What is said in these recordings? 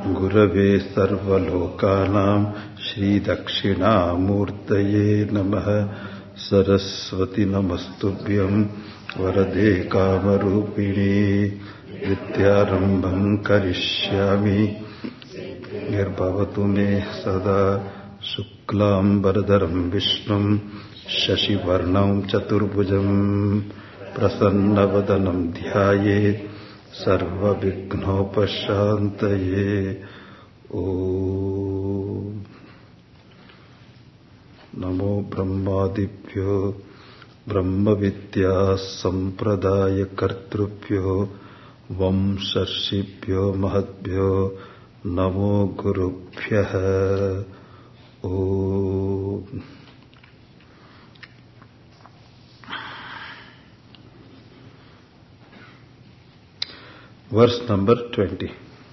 गुरवे सर्वलोकानां श्रीदक्षिणामूर्तये नमः। सरस्वती नमस्तुभ्यं वरदे कामरूपिणी। विद्यारम्भं करिष्यामि निर्भवतु मे सदा। शुक्लाम्बरधरं विष्णुं शशिवर्णं चतुर्भुजं प्रसन्नवदनं ध्यायेत् सर्वविघ्नोपशान्तये। ओम नमो ब्रह्मादिभ्यो ब्रह्मविद्या संप्रदाय कर्तृभ्यो वंशर्षिभ्यो महद्भ्यो नमो गुरुभ्यः। ओम verse number 20.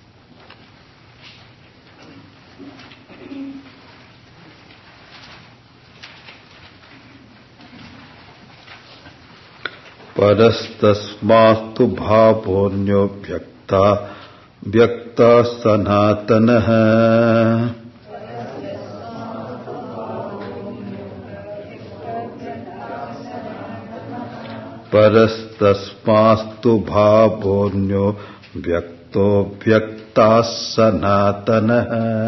परस्तस्मास्तु भावोऽन्यो व्यक्ता सनातनः। परस्तस्मास्तु भावोऽन्यो व्यक्ता सनातनः।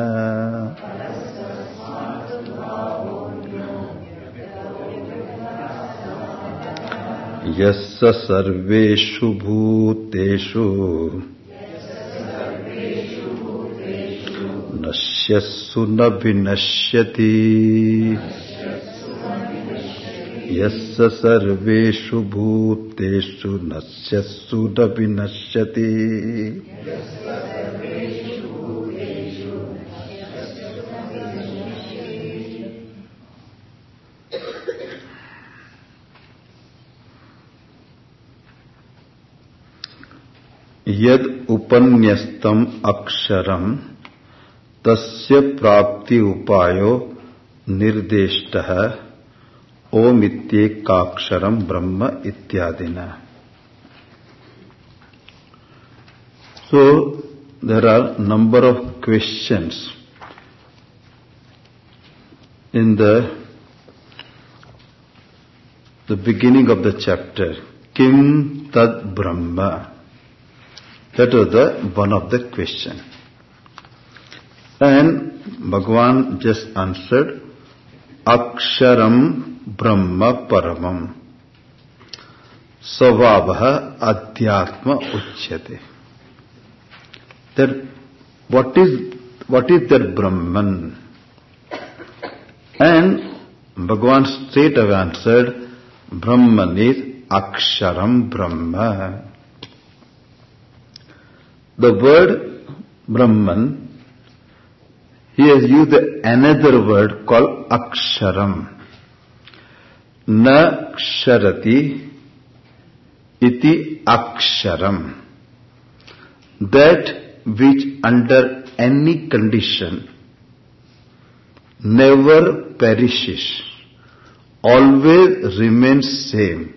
यस्य सर्वेषु भूतेषु नश्यत्सु न विनश्यति। यस्य सर्वेषु भूतेषु नश्यत्सु न विनश्यति। यद उपन्यस्तम अक्षरम तस्य प्राप्ति उपायो निर्देष्टः ओमित्येकाक्षरम ब्रह्म इत्यादिना। So there are number of questions in the beginning of the chapter. Kim tad Brahma? That was the one of the question. And Bhagavan just answered, Aksharam Brahma Paramam Svabha Adhyatma Uchyate. That what is that Brahman? And Bhagavan straight away answered, Brahman is Aksharam Brahma. The word Brahman, he has used another word called Aksharam. Na ksharati iti aksharam. That which under any condition never perishes, always remains same.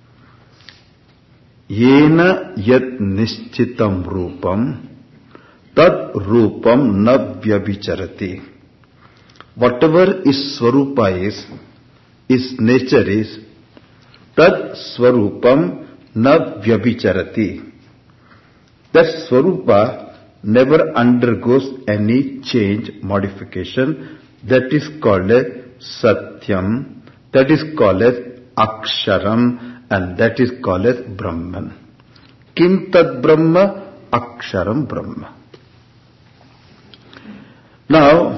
Yena yat nishchitam rupam tad rupam na vyabhicharati. Whatever is swarupa is nature is, tad swarupam na vyabhicharati. That swarupa never undergoes any change, modification. That is called as satyam, that is called as aksharam, and that is called as Brahman. Kim tad Brahma? Aksharam Brahma. Now,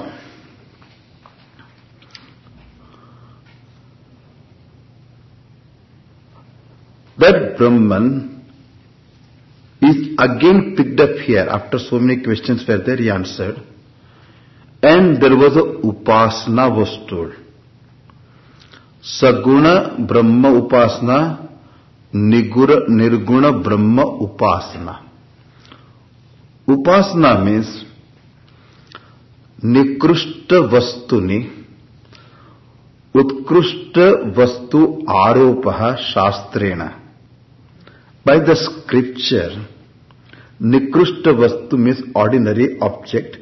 that Brahman is again picked up here. After so many questions were there, he answered. And there was a upasana was told. Saguna Brahma upasana, Nirguna Brahma upasana. Upasana means Nikrushta Vastuni Utkrushta Vastu Aropaha Shastrena. By the scripture, Nikrushta vastu means ordinary object.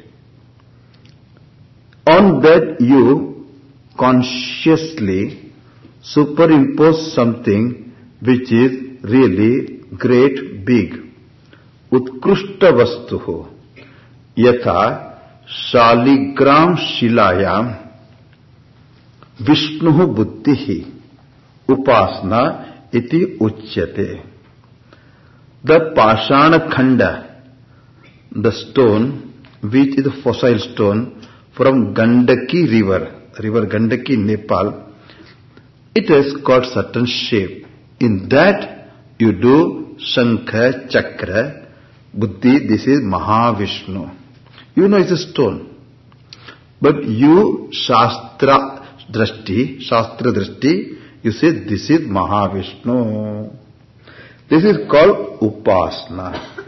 On that you consciously superimpose something which is really great, big. Utkrushta vastuhu yatha shaligram shilayam Vishnuhu buddhihi upasna iti uchyate. The Pashana Khanda, the stone, which is a fossil stone from Gandaki river Gandaki, Nepal, it has got certain shape. In that you do Shankha, Chakra, Buddhi, this is Mahavishnu. You know it's a stone. But you Shastra Drashti, you say this is Mahavishnu. This is called Upasana.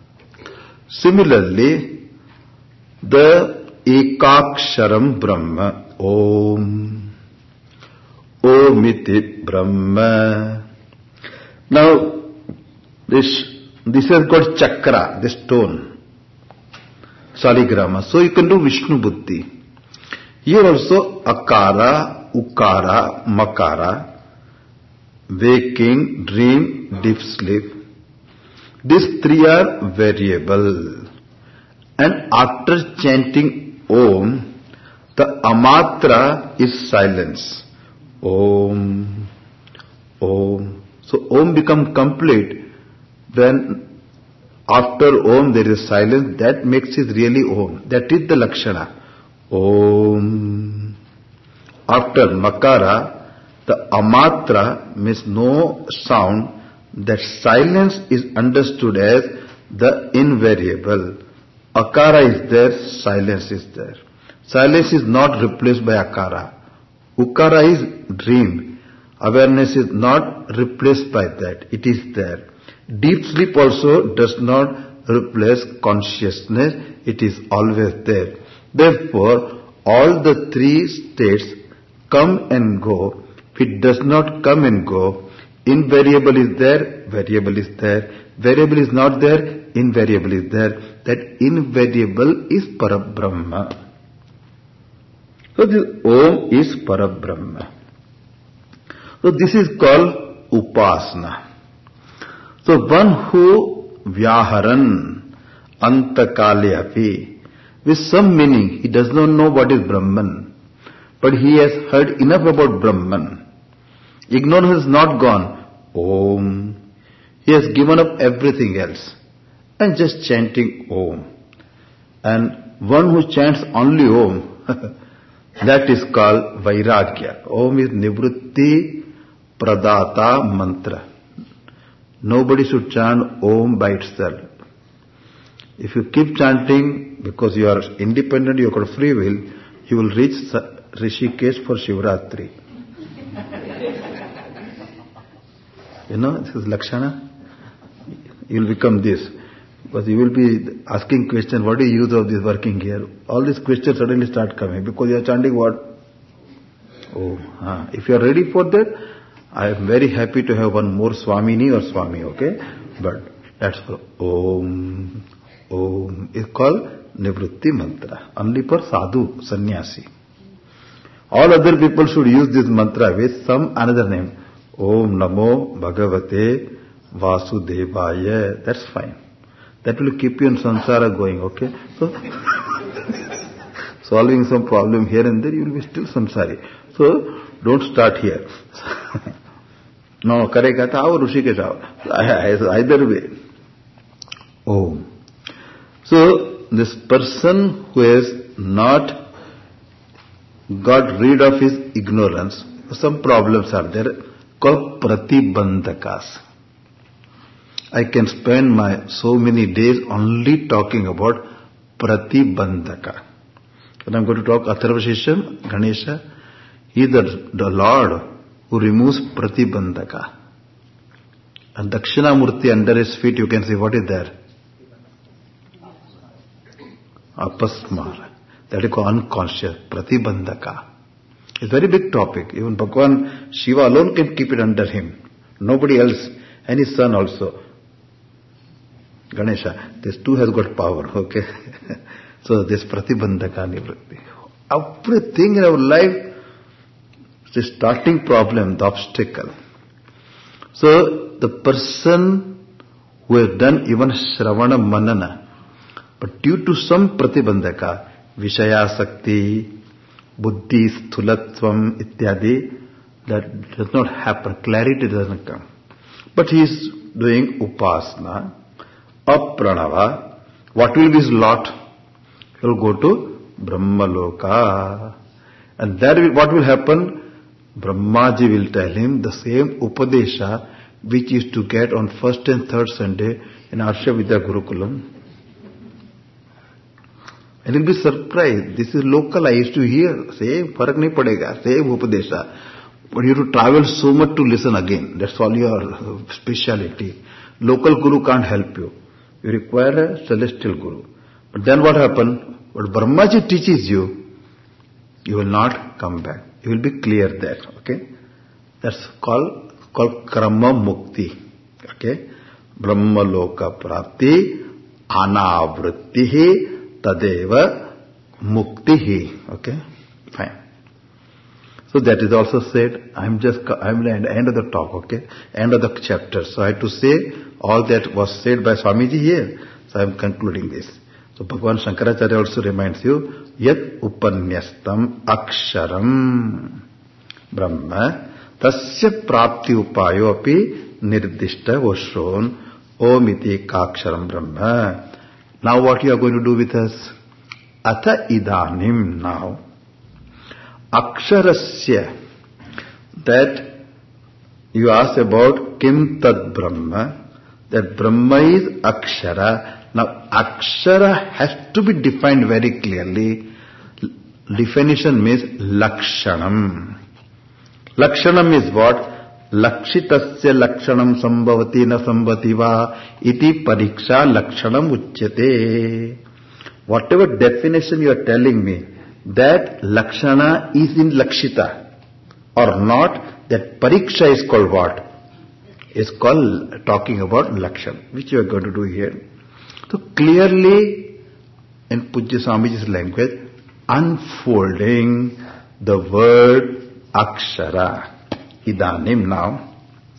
Similarly, the Ekaksharam Brahma, Om, Omiti Brahma. Now, this has got chakra, the stone, saligrama. So you can do Vishnu Buddhi. Here also Akara, Ukara, Makara, waking, dream, deep sleep. These three are variable. And after chanting Om, the Amatra is silence. Om, Om. So Om becomes complete when after Om there is silence. That makes it really Om. That is the Lakshana. Om. After Makara, the Amatra means no sound. That silence is understood as the invariable. Akara is there, silence is there. Silence is not replaced by Akara. Ukara is dream. Awareness is not replaced by that. It is there. Deep sleep also does not replace consciousness. It is always there. Therefore, all the three states come and go. If it does not come and go, invariable is there, variable is there. Variable is not there, invariable is there. That invariable is Parabrahma. So this Om is Parabrahma. So this is called Upasana. So one who Vyaharan Antakale api, with some meaning, he does not know what is Brahman, but he has heard enough about Brahman. Ignorance has not gone. Om. He has given up everything else and just chanting Om. And one who chants only Om, that is called Vairagya. Om is Nivrutti Pradata Mantra. Nobody should chant Om by itself. If you keep chanting because you are independent, you have got free will, you will reach Rishikesh for Shivratri. You know, this is Lakshana. You will become this. Because you will be asking questions, what is the use of this working here? All these questions suddenly start coming because you are chanting what? Oh, if you are ready for that, I am very happy to have one more Swamini or Swami, okay? But that's for Om. Om is called Nivrutti Mantra. Only for Sadhu, Sannyasi. All other people should use this mantra with some another name. Om Namo Bhagavate Vasudevaya. That's fine. That will keep you in samsara going, okay? So, solving some problem here and there, you will be still samsari. So, don't start here. No, karega tha aao, Rishikesh aao. Either way. Om. So, this person who has not got rid of his ignorance, some problems are there, called pratibandhakas. I can spend my so many days only talking about pratibandhaka. When I'm going to talk Atharvashisham, Ganesha, he is the Lord who removes pratibandhaka. And Dakshinamurti under his feet, you can see what is there? Apasmara. That is called unconscious, pratibandhaka. It's a very big topic. Even Bhagavan Shiva alone can keep it under him. Nobody else, and his son also. Ganesha. This too has got power, okay? So this pratibandhaka nivritti. Everything in our life, the starting problem, the obstacle. So the person who has done even Shravana Manana, but due to some pratibandhaka, Vishaya Sakti, Buddhi, Sthulatvam, ityadi, that does not happen, clarity doesn't come. But he is doing Upasana, Apranava. What will be his lot? He will go to Brahmaloka. And there what will happen? Brahmaji will tell him the same Upadesha which is to get on first and third Sunday in Arsha Vidya Gurukulam. And he'll be surprised. This is local, I used to hear. Same, farak nahi padega, same Upadesha. But you have to travel so much to listen again. That's all your speciality. Local Guru can't help you. You require a celestial Guru. But then what happens? What Brahmaji teaches you, you will not come back. You will be clear there. Okay? That's called Krama Mukti. Okay? Brahma Loka Prapti Anavrittihi Tadeva Muktihi. Okay? Fine. So that is also said. I'm at the end of the talk, okay? End of the chapter. So I have to say all that was said by Swamiji here. So I am concluding this. So Bhagavan Shankaracharya also reminds you, Yat upanyastam aksharam brahma tasya prapti upayo api nirdishta was shown omiti kaksharam brahma. Now what you are going to do with us? Atha idanim now. Aksharasya, that you ask about Kim Tad Brahma, that Brahma is Akshara. Now Akshara has to be defined very clearly. Definition means Lakshanam. Lakshanam is what? Lakshitasya Lakshanam sambhavati na sambhavati va iti pariksha Lakshanam uchyate. Whatever definition you are telling me, that Lakshana is in Lakshita or not, that Pariksha is called what? Is called talking about Lakshan, which you are going to do here. So clearly, in Pujya Swamiji's language, unfolding the word Akshara. Idanim now.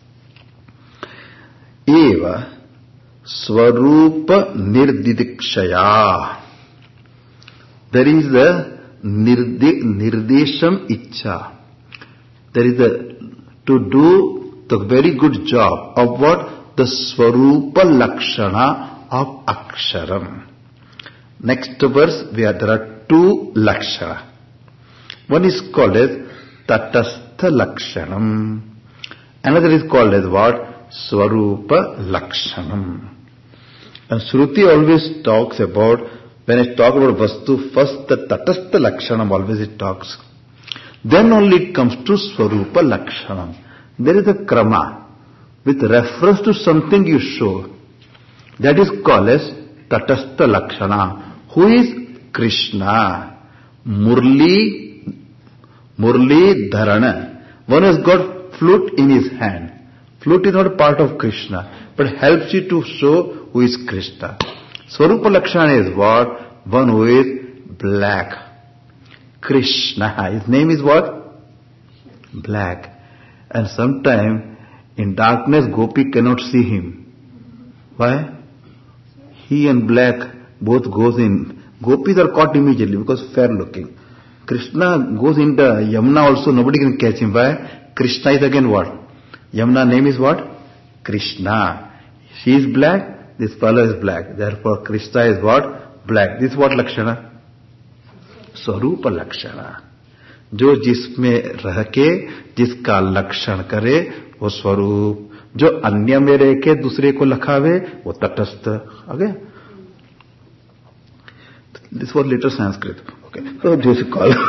Eva Swarupa Nirdidikshaya. There is the Nirdesham Icha. There is to do the very good job of what? The Swarupa Lakshana of Aksharam. Next verse, there are two Lakshana. One is called as Tatastha Lakshanam. Another is called as what? Swarupa Lakshanam. And Shruti always talks about, when it talks about Vastu, first the Tatastha Lakshanam always it talks. Then only it comes to Swarupa Lakshanam. There is a krama with reference to something you show. That is called as Tatastha Lakshana. Who is Krishna? Murli Dharana. One has got flute in his hand. Flute is not a part of Krishna, but helps you to show who is Krishna. Swarupa Lakshana is what? One who is black. Krishna. His name is what? Black. And sometime in darkness Gopi cannot see him. Why? He and black both goes in. Gopis are caught immediately because fair looking. Krishna goes into Yamuna also, nobody can catch him. Why? Krishna is again what? Yamuna name is what? Krishna. She is black, this fellow is black. Therefore Krishna is what? Black. This is what Lakshana? Swarupa Lakshana. जो जिसमें रह के जिसका लक्षण करे वो स्वरूप, जो अन्य में रह के दूसरे को लखावे वो तटस्थ. Okay? This was later Sanskrit. Okay. So this is called.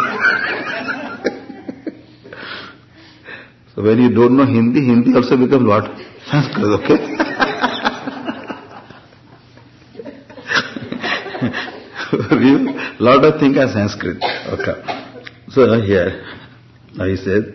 So when you don't know Hindi, Hindi also becomes what? Sanskrit. Okay. Lot of things are Sanskrit. Okay. So here, he said,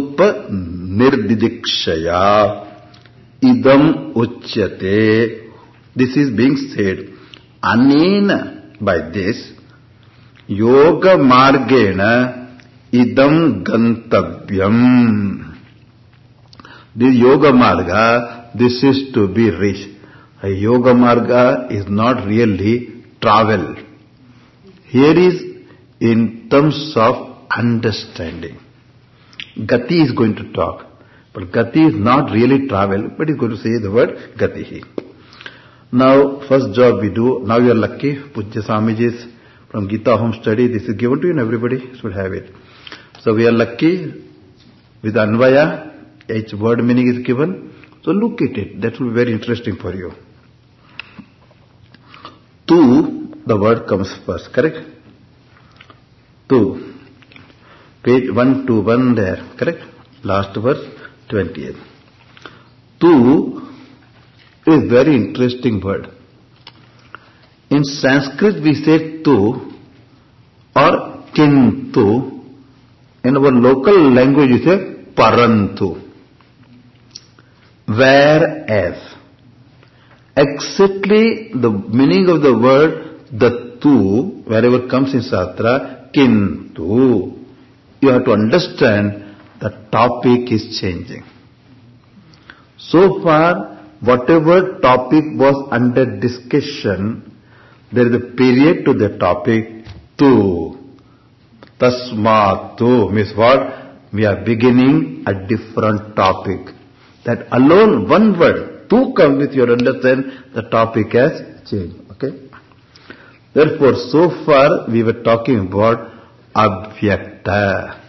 Swarupa Nirdidikshaya Idam Uchyate. This is being said, anena, by this, yoga margena idam gantavyam. This yoga marga, this is to be reached. A yoga marga is not really travel. Here is in terms of understanding. Gati is going to talk. But Gati is not really travel, but he's going to say the word Gati. Now, first job we do, now you are lucky, Pujya Swamiji's from Gita Home Study, this is given to you and everybody should have it. So we are lucky with Anvaya, each word meaning is given. So look at it, that will be very interesting for you. Tu, the word comes first, correct? Tu. Page 121 there, correct? Last verse, 20th. Tu is very interesting word. In Sanskrit we say tu or kintu. In our local language we say parantu. Whereas, exactly the meaning of the word, the tu, wherever comes in Shastra, kintu. You have to understand the topic is changing. So far, whatever topic was under discussion, there is a period to the topic, tu. Tasmatu means what? We are beginning a different topic. That alone, one word, tu comes with your understand, the topic has changed. Okay? Therefore, so far we were talking about Avyakta.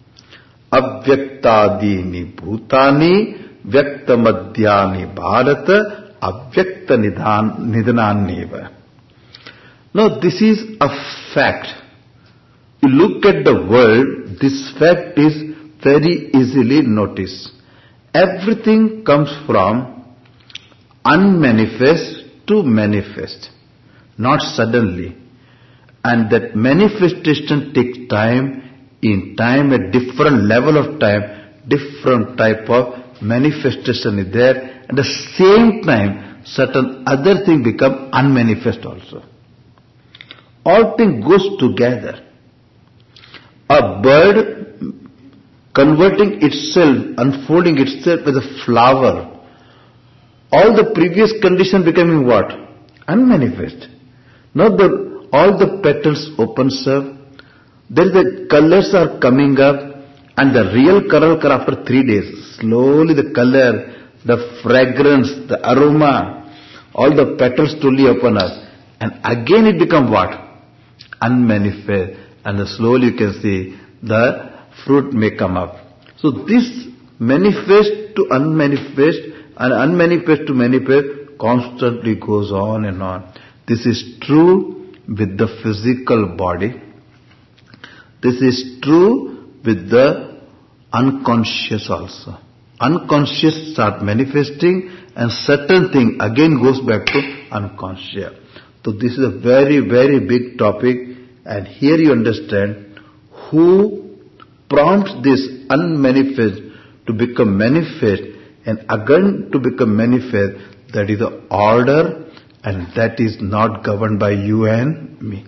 Avyaktadini bhutani, vyaktamadhyani bharata, avyakta nidhananneva. Now this is a fact. You look at the world, this fact is very easily noticed. Everything comes from unmanifest to manifest, not suddenly. And that manifestation takes time. In time, a different level of time, different type of manifestation is there. At the same time, certain other thing become unmanifest also. All things goes together. A bird converting itself, unfolding itself as a flower. All the previous condition becoming what? Unmanifest. Now all the petals opens up. Then the colors are coming up and the real color comes after 3 days. Slowly the color, the fragrance, the aroma, all the petals slowly open up. And again it becomes what? Unmanifest. And slowly you can see the fruit may come up. So this manifest to unmanifest and unmanifest to manifest constantly goes on and on. This is true with the physical body. This is true with the unconscious also. Unconscious start manifesting and certain thing again goes back to unconscious. So this is a very, very big topic, and here you understand who prompts this unmanifest to become manifest and again to become manifest. That is the order, and that is not governed by you and me.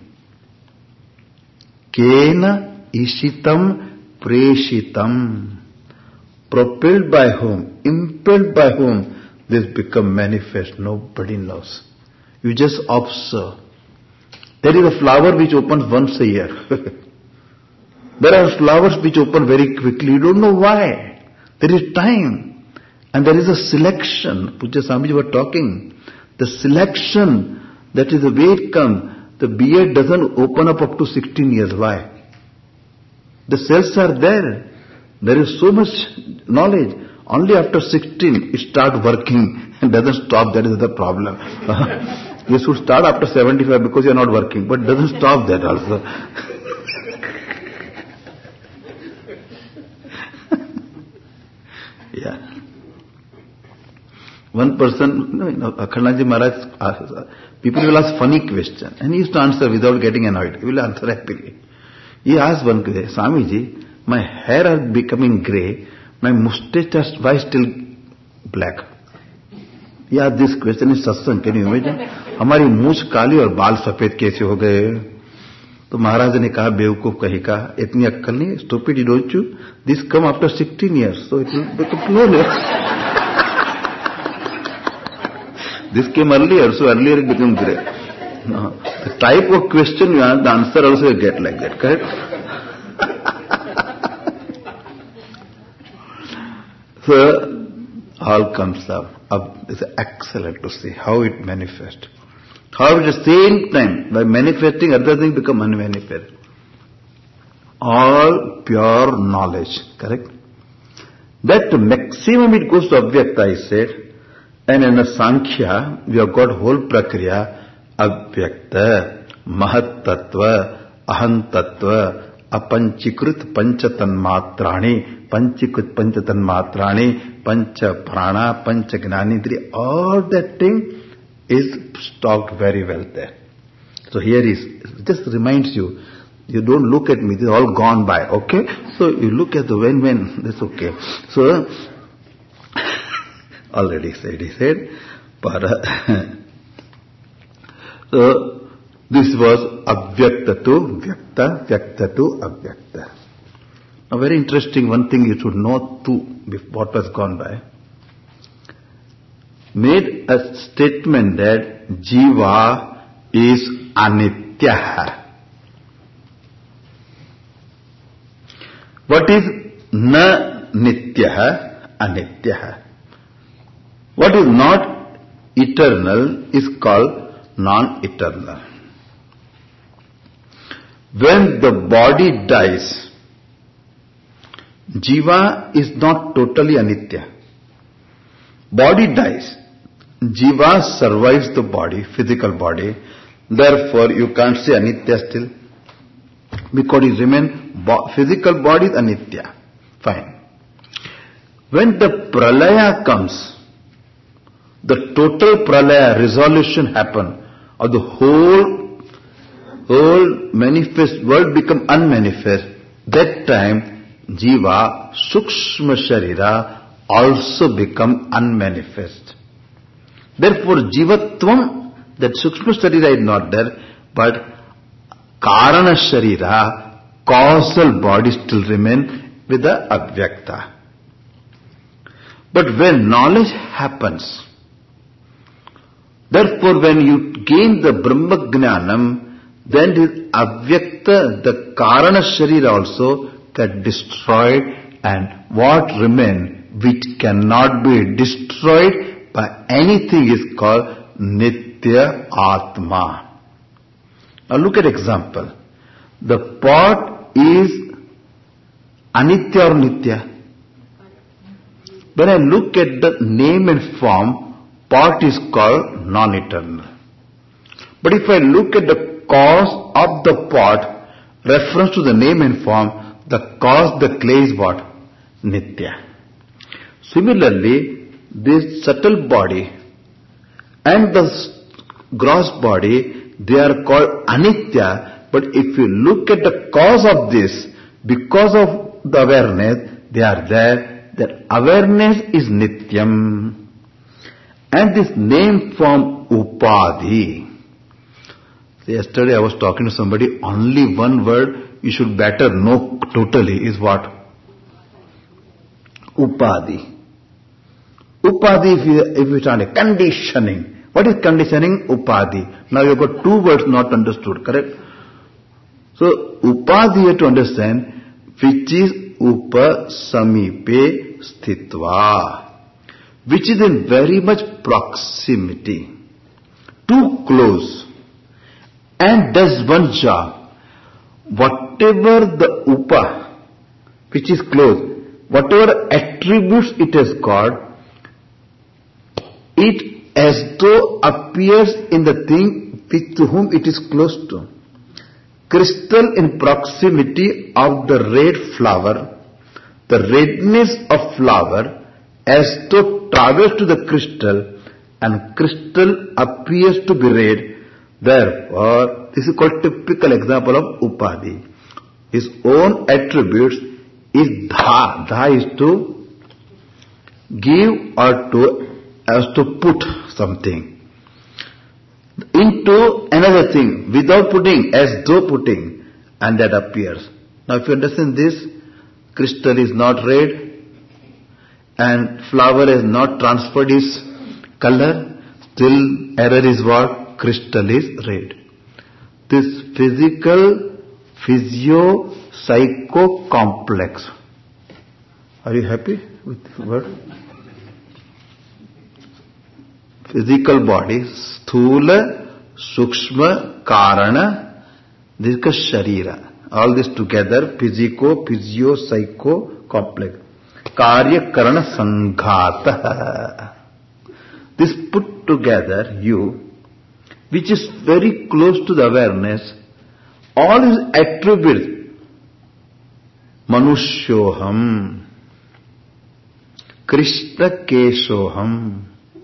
Kena ishitam preshitam. Propelled by whom? Impelled by whom? This become manifest. Nobody knows. You just observe. There is a flower which opens once a year. There are flowers which open very quickly. You don't know why. There is time. And there is a selection. Pujya Swamiji were talking. The selection, that is the way it comes. The beard doesn't open up to 16 years. Why? The cells are there. There is so much knowledge. Only after 16 it starts working and doesn't stop. That is the problem. You should start after 75 because you are not working, but doesn't stop that also. Yeah. One person, Akhandaji Maharaj, people will ask funny question and he used to answer without getting annoyed. He will answer happily. He asked one question, Swamiji, my hair is becoming grey, my mustache is why still black? Yeah, this question is satsang. Can you imagine? हमारी मूछ काली और बाल सफेद कैसे हो गए? तो महाराज ने कहा, बेवकूफ कहीं का, इतनी अक्कल नहीं, stupid don't you? This come after 16 years, so it will become no. This came earlier, so earlier it became great. No. The type of question you ask, the answer also you get like that, correct? So, all comes up. It's excellent to see how it manifests. How at the same time, by manifesting, other things become unmanifest. All pure knowledge, correct? That maximum it goes to Avyakta, I said. And in the Sankhya, we have got whole prakriya, Avyakta, Mahat Tattva, Aham Tattva, Apanchikrit Panchatanmatrani, Panchikrit Panchatanmatrani, Pancha Prana, Pancha Gnanindri, all that thing is stocked very well there. So here is, it just reminds you, you don't look at me, they're all gone by, okay? So you look at the when, that's okay. So, already said, he said, so, this was Avyakta to Vyakta, Vyakta to Avyakta. Now very interesting, one thing you should know too, what was gone by. Made a statement that Jiva is Anitya. What is Na Nitya? Anitya. What is not eternal is called non-eternal. When the body dies, Jiva is not totally Anitya. Body dies. Jiva survives the body, physical body. Therefore, you can't say Anitya still. Because it remains, physical body is Anitya. Fine. When the pralaya comes, the total pralaya resolution happen, or the whole manifest world become unmanifest, that time Jiva, Sukshma Sharira, also become unmanifest. Therefore, Jivatvam, that Sukshma Sharira is not there, but Karana Sharira, causal body still remain with the Avyakta. But when knowledge happens, therefore when you gain the Brahma Jnanam, then this Avyakta, the Karana Sharira also get destroyed, and what remains, which cannot be destroyed by anything, is called Nitya Atma. Now look at example. The pot is Anitya or Nitya? When I look at the name and form, pot is called non-eternal. But if I look at the cause of the pot, reference to the name and form, the cause, the clay is what? Nitya. Similarly, this subtle body and the gross body, they are called Anitya, but if you look at the cause of this, because of the awareness, they are there, that awareness is Nityam. And this name form Upadhi. Yesterday I was talking to somebody, only one word you should better know totally is what? Upadhi. Upadhi, if you try conditioning. What is conditioning? Upadhi. Now you have got two words not understood, correct? So, Upadhi you have to understand, which is Upasamipe Sthitva, which is in very much proximity, too close, and does one job. Whatever the Upa, which is close, whatever attributes it has got, it as though appears in the thing to whom it is close to. Crystal in proximity of the red flower, the redness of flower as though travels to the crystal, and crystal appears to be red. Therefore, this is called typical example of Upadhi. His own attributes is Dha. Dha is to give or to has to put something into another thing without putting, as though putting, and that appears. Now if you understand this, crystal is not red and flower has not transferred its color, still error is what? Crystal is red. This physical, physio-psycho complex. Are you happy with the word? Physical body, sthula, sukshma, karana, this is sharira. All this together, physico, physio, psycho, complex. Karya, karana, sanghata. This put together, you, which is very close to the awareness, all his attributes, Manusyoham, Krishna Keshoham.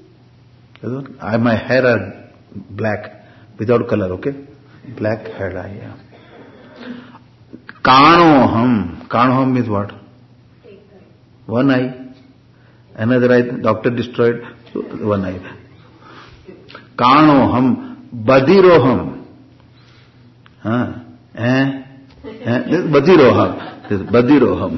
My hair are black, without color, okay? Black hair I am. Kanoham. Kanoham means what? One eye. Another eye, doctor destroyed, so one eye. Kanoham. Badiroham. Badiroham. Badiroham.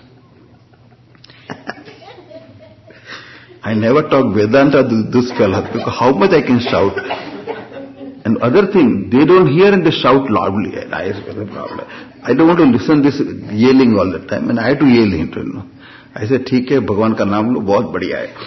I never talk Vedanta to this fellow because how much I can shout. And other thing, they don't hear and they shout loudly. I don't want to listen this yelling all the time, and I have to yell into it. I said, "ठीक है, भगवान का नाम लो, बहुत बढ़िया है."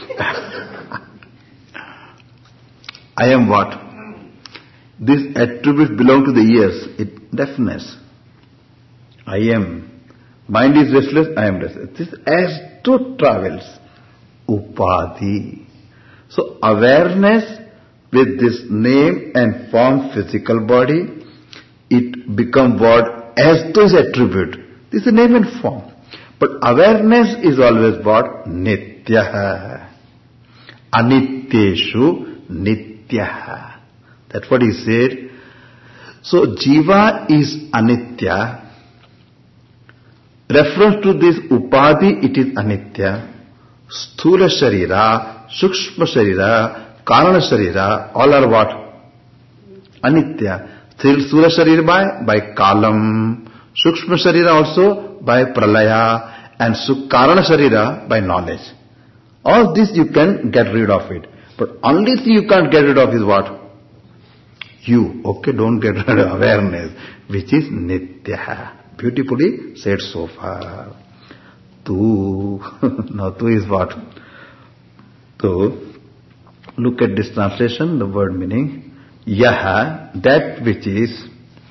I am what? These attributes belong to the ears. Deafness. I am. Mind is restless, I am restless. This as to travels. Upadhi. So awareness with this name and form physical body, it become what? As to its attribute. This is name and form. But awareness is always what? Nityaha. Anityeshu nityaha. That's what he said. So jiva is anitya. Reference to this upadhi, it is anitya. Sthula sharira, sukshma sharira, karana sharira, all are what? Anitya. Sthula sharira by kalam, sukshma sharira also by pralaya, and karana sharira by knowledge. All this you can get rid of it. But only thing you can't get rid of is what? You. Okay, don't get rid of awareness, which is nitya. Beautifully said so far. Tu. Now tu is what? Tu. Look at this translation, the word meaning. Yaha, that which is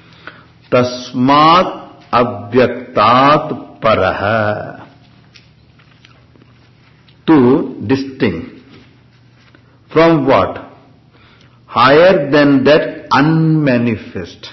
tasmat avyaktat paraha. Tu, distinct. From what? Higher than that unmanifest.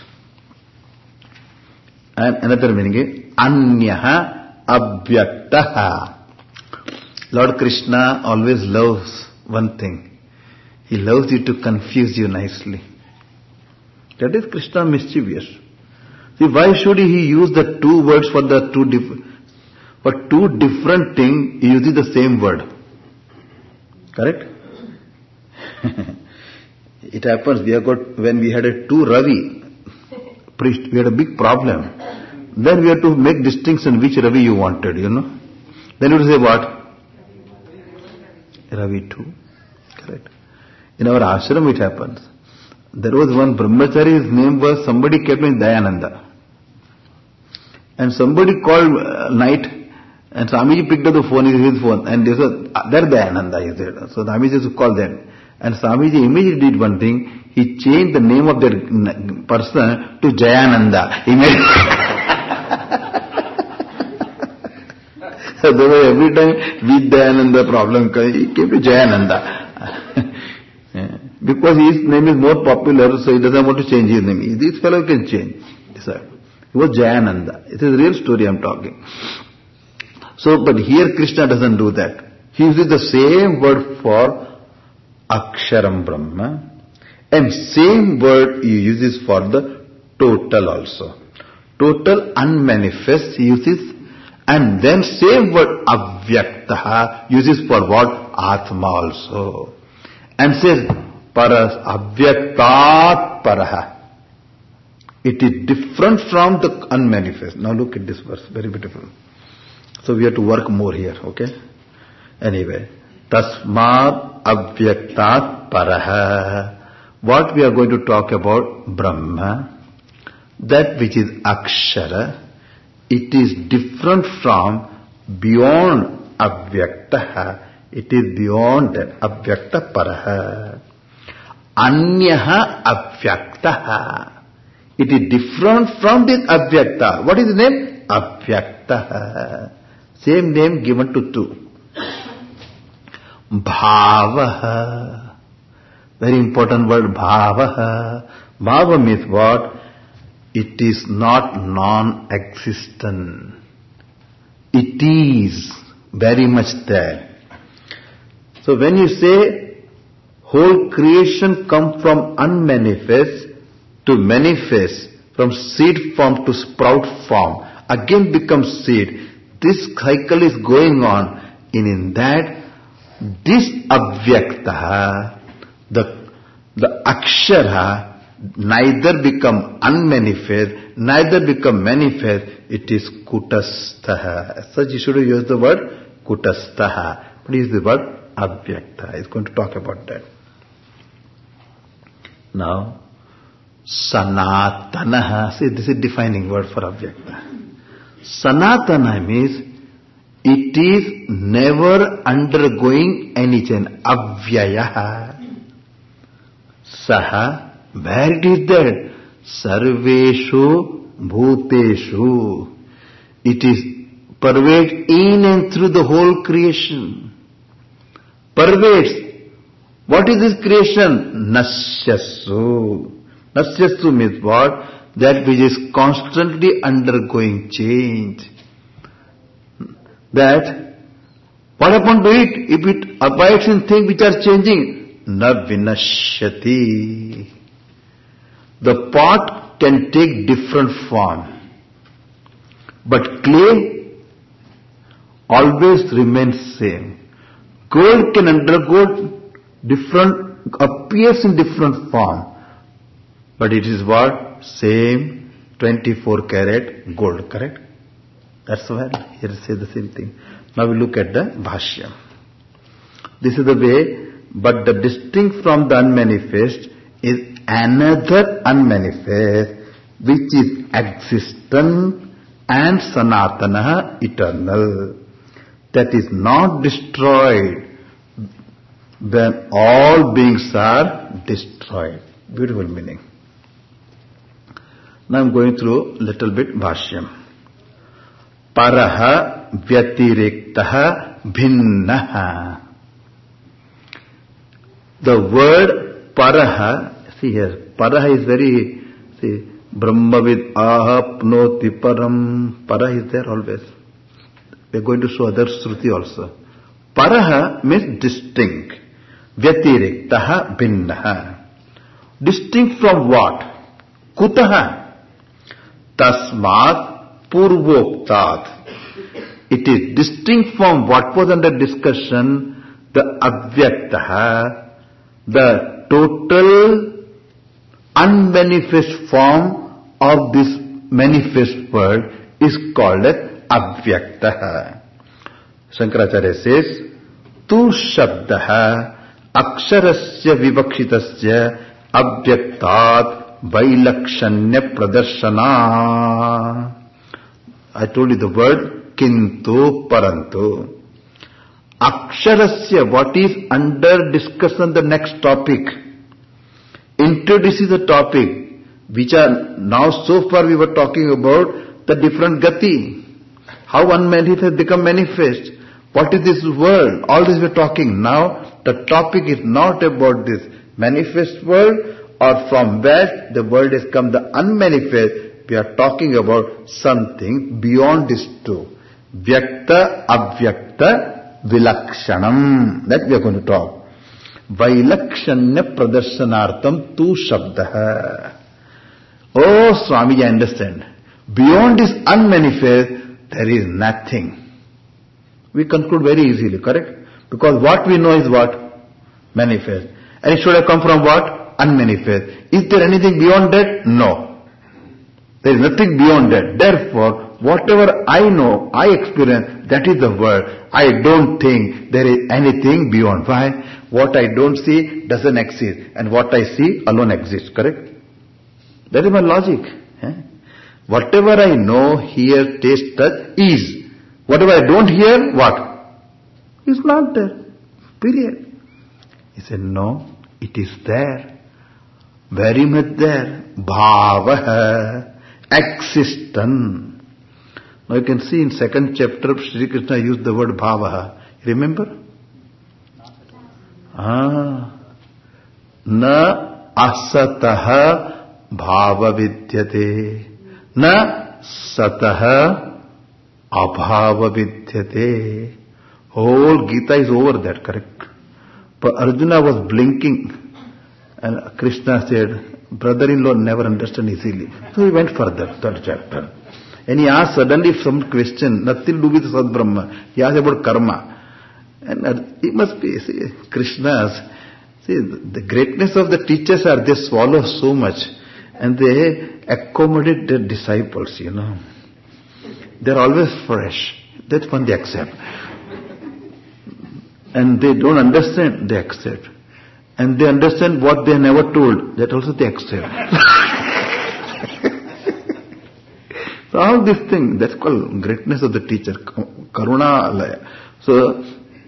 And another meaning is anyaha avyaktaha. Lord Krishna always loves one thing. He loves you to confuse you nicely. That is Krishna mischievous. See, why should he use the two words for the two different things? He uses the same word. Correct? It happens, when we had a two Ravi priest, we had a big problem. Then we had to make distinction which Ravi you wanted, Then you would say what? Ravi 2. Correct. In our ashram it happens. There was one brahmachari, his name was, somebody kept him Dayananda. And somebody called night, and Swamiji picked up the phone, his phone, and they said, there Dayananda is there. So Swamiji used to call them. And Swamiji immediately did one thing, he changed the name of that person to Jayananda. So every time with Dayananda problem, he came to Jayananda. Because his name is more popular, so he doesn't want to change his name. This fellow can change. He was Jayananda. It is a real story I am talking. So, but here Krishna doesn't do that. He uses the same word for Aksharam Brahma, and same word he uses for the total also. Total unmanifest he uses, and then same word Avyaktaha uses for what? Atma also. and says, paras avyaktat paraha. It is different from the unmanifest. Now look at this verse, very beautiful. So we have to work more here, okay? Anyway, tasmat avyaktat paraha. What we are going to talk about, Brahma, that which is akshara, it is different from beyond avyaktaha. It is beyond that, avyakta paraha. Anyaha avyaktaha. It is different from this avyakta. What is the name? Avyaktaha. Same name given to two. Bhavaha. Very important word, bhavaha. Bhava means what? It is not non-existent. It is very much there. So when you say whole creation come from unmanifest to manifest, from seed form to sprout form, again becomes seed. This cycle is going on. And in that, this avyaktaha, the akshara, neither become unmanifest, neither become manifest. It is kutastaha. As such, you should use the word kutastaha. But use the word avyakta. It's going to talk about that. Now, sanatanaha. See, this is defining word for avyakta. Sanatana means it is never undergoing any change. Avyayaha. Saha, where it is there? Sarveshu bhuteshu. It is pervades in and through the whole creation. Pervades. What is this creation? Nasyassu. Nasyassu means what? That which is constantly undergoing change. That, what happened to it? If it abides in things which are changing, na vinashyati. The pot can take different form, but clay always remains same. Gold can undergo appears in different form, but it is what? Same 24 karat gold, correct? That's why here it says the same thing. Now we look at the Bhashya. This is the way, but the distinct from the unmanifest is another unmanifest which is existent and sanatana, eternal. That is not destroyed when all beings are destroyed. Beautiful meaning. Now I am going through little bit Bhashyam. Paraha vyatiriktaha bhinnaha. The word paraha, see here, paraha is very, see, Brahmavid ahapnoti param. Paraha is there always. We are going to show other Shruti also. Paraha means distinct. Vyatiriktaha bhinnaha. Distinct from what? Kutaha. Tasmat purvoktat. It is distinct from what was under discussion, the avyaktaha, the total unmanifest form of this manifest world is called as avyaktaha. Shankaracharya says, tu shabdaha aksharasya vivakshitasya avyaktat vailakshanya pradarshana. I told you the word kintu parantu. Aksharasya, what is under discussion, the next topic, introduces the topic, which are now so far we were talking about the different gati. How unmanifest has become manifest. What is this world? All this we are talking. Now the topic is not about this manifest world or from where the world has come the unmanifest. We are talking about something beyond these two. Vyakta, avyakta, vilakshanam. That we are going to talk. Vailakshanya pradarsanartam tu shabdaha. Oh Swamiji, I understand. Beyond this unmanifest, there is nothing. We conclude very easily, correct? Because what we know is what? Manifest. And it should have come from what? Unmanifest. Is there anything beyond that? No. There is nothing beyond that. Therefore, whatever I know, I experience, that is the word. I don't think there is anything beyond. Why? What I don't see doesn't exist. And what I see alone exists. Correct? That is my logic. Whatever I know, hear, taste, touch is. Whatever I don't hear, what? It's not there. Period. He said, no, it is there. Very much there. Bhava, existence. Now you can see in second chapter, Sri Krishna used the word bhava. Remember? Na asataha bhava vidyate. Na sataha abhava vidyate. Whole Gita is over that, correct? But Arjuna was blinking and Krishna said, brother-in-law never understand easily. So he went further, third chapter. And he asked suddenly some question, nothing to do with Sad Brahma. He asked about karma. And it must be, see, Krishna's, see, the greatness of the teachers are, they swallow so much and they accommodate their disciples, They're always fresh. That's one they accept. And they don't understand, they accept. And they understand what they never told, that also they accept. So all this thing, that's called greatness of the teacher, Karuna Alaya. So,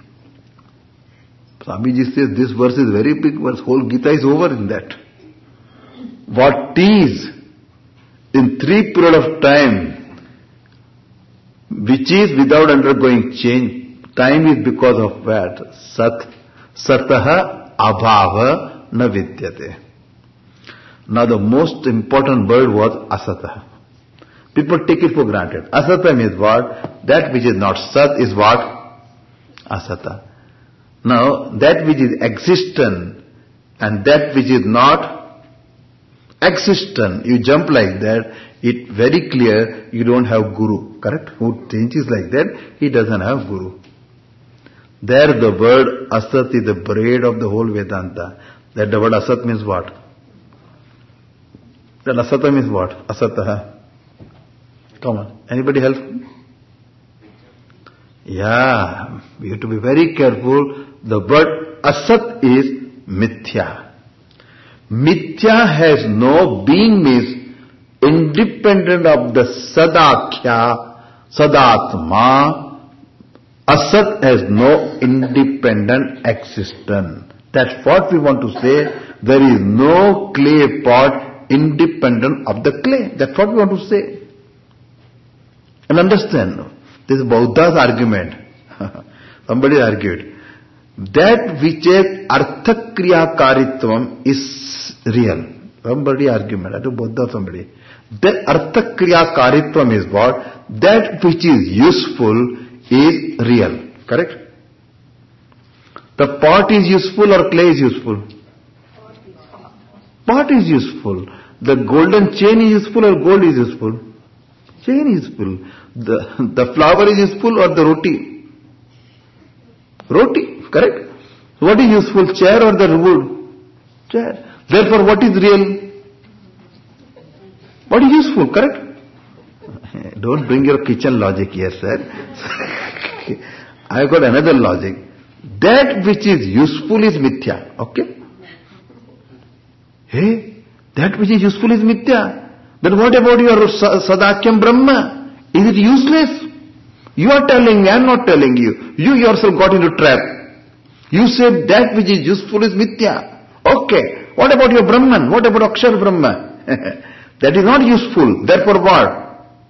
Swamiji says this verse is very big verse, whole Gita is over in that. What is in 3 period of time, which is without undergoing change, time is because of what? Sataha abhava na vidyate. Now the most important word was asataha. People take it for granted. Asata means what? That which is not sat is what? Asata. Now that which is existent and that which is not existent, you jump like that, it very clear you don't have guru. Correct? Who thinks like that, he doesn't have guru. There the word asat is the braid of the whole Vedanta. That the word asat means what? That asata means what? Asataha. Come on. Anybody help? Yeah. We have to be very careful. The word asat is mithya. Mithya has no being, means independent of the sadakhya, sadatma. Asat has no independent existence. That's what we want to say. There is no clay pot independent of the clay. That's what we want to say. And understand, this is Buddha's argument. Somebody argued. That which is arthakriya-karitvam is real. Somebody argument, I do Buddha somebody. That arthakriya-karitvam is what? That which is useful is real. Correct? The pot is useful or clay is useful? Pot is useful. The golden chain is useful or gold is useful? Chain is useful. The flower is useful or the roti? Roti. Correct? What is useful? Chair or the wood? Chair. Therefore what is real? What is useful? Correct? Don't bring your kitchen logic here, sir. I have got another logic. That which is useful is mithya. Okay? Hey, that which is useful is mithya. Then what about your Sadakyam Brahma? Is it useless? You are telling me, I am not telling you. You yourself got into trap. You said that which is useful is mithya. Okay. What about your Brahman? What about Akshar Brahma? That is not useful. Therefore what?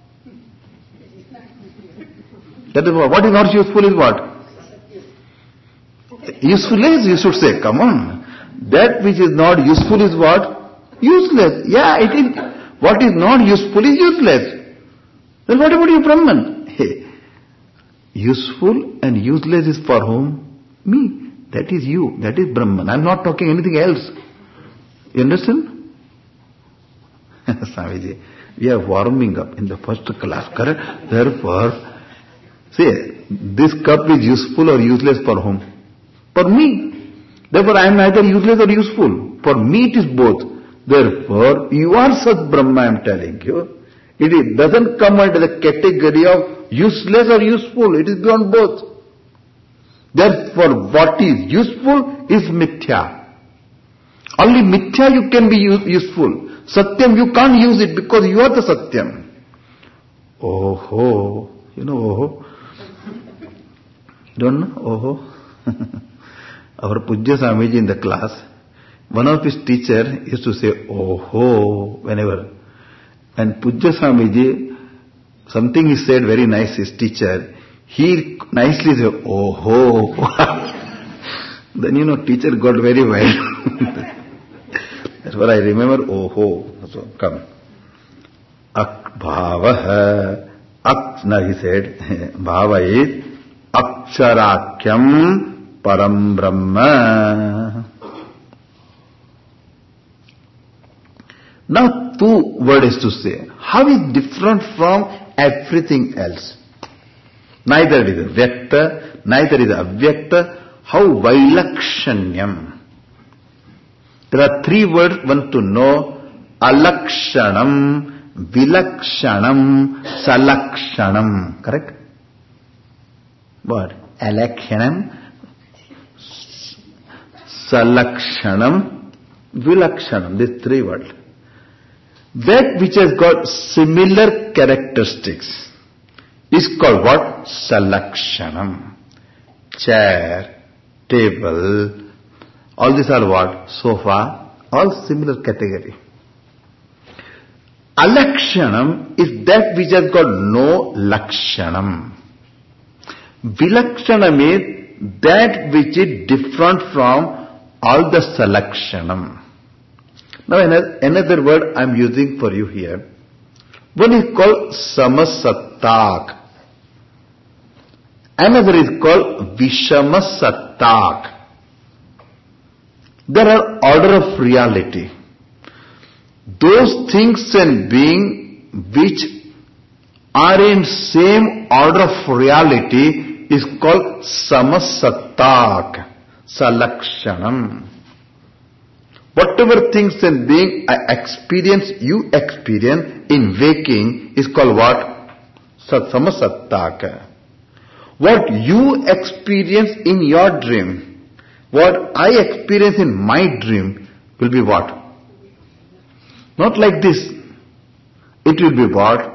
That is what is not useful is what? Useful is, you should say. Come on. That which is not useful is what? Useless. Yeah, it is. What is not useful is useless. Then what about your Brahman? Hey, useful and useless is for whom? Me. That is you. That is Brahman. I am not talking anything else. You understand? Swamiji, we are warming up in the first class, correct? Therefore, see, this cup is useful or useless for whom? For me. Therefore I am neither useless or useful. For me it is both. Therefore you are Sat Brahma, I am telling you. It doesn't come under the category of useless or useful. It is beyond both. Therefore what is useful is mithya. Only mithya you can be useful. Satyam you can't use it because you are the Satyam. Oh, you know oh. Don't know oh. Our Pujya Swamiji in the class, one of his teacher used to say oh whenever. And Pujya Swamiji, something he said very nice, his teacher, he nicely said oh. Then teacher got very wild. That's what I remember oh. So come. Bhava. Now he said, Bhava is Aksharakyam Param Brahma. Now two words to say. How is different from everything else? Neither it is Vyakta, neither is Avyakta. How Vailakshanyam? There are three words one to know. Alakshanam, Vilakshanam, Salakshanam. Correct? What? Alakshanam, Salakshanam, Vilakshanam. These three words. That which has got similar characteristics is called what? Salakshanam. Chair, table, all these are what? Sofa, all similar category. Alakshanam is that which has got no lakshanam. Vilakshanam is that which is different from all the salakshanam. Now another word I am using for you here. One is called samasattak. Another is called vishamasattak. There are order of reality. Those things and beings which are in same order of reality is called samasattak, salakshanam. Whatever things and beings you experience in waking is called what? Samasattak. What you experience in your dream, what I experience in my dream will be what? Not like this. It will be what?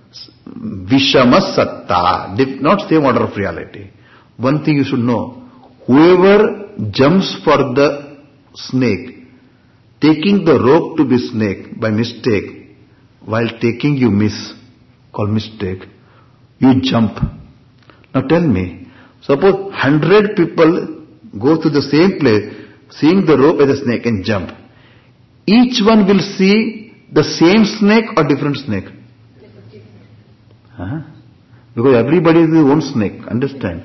Vishamasatta, not same order of reality. One thing you should know, whoever jumps for the snake, taking the rope to be snake by mistake, while taking you miss, called mistake, you jump. Now tell me, suppose 100 people go to the same place, seeing the rope as a snake and jump. Each one will see the same snake or different snake? Because everybody is his own snake, understand?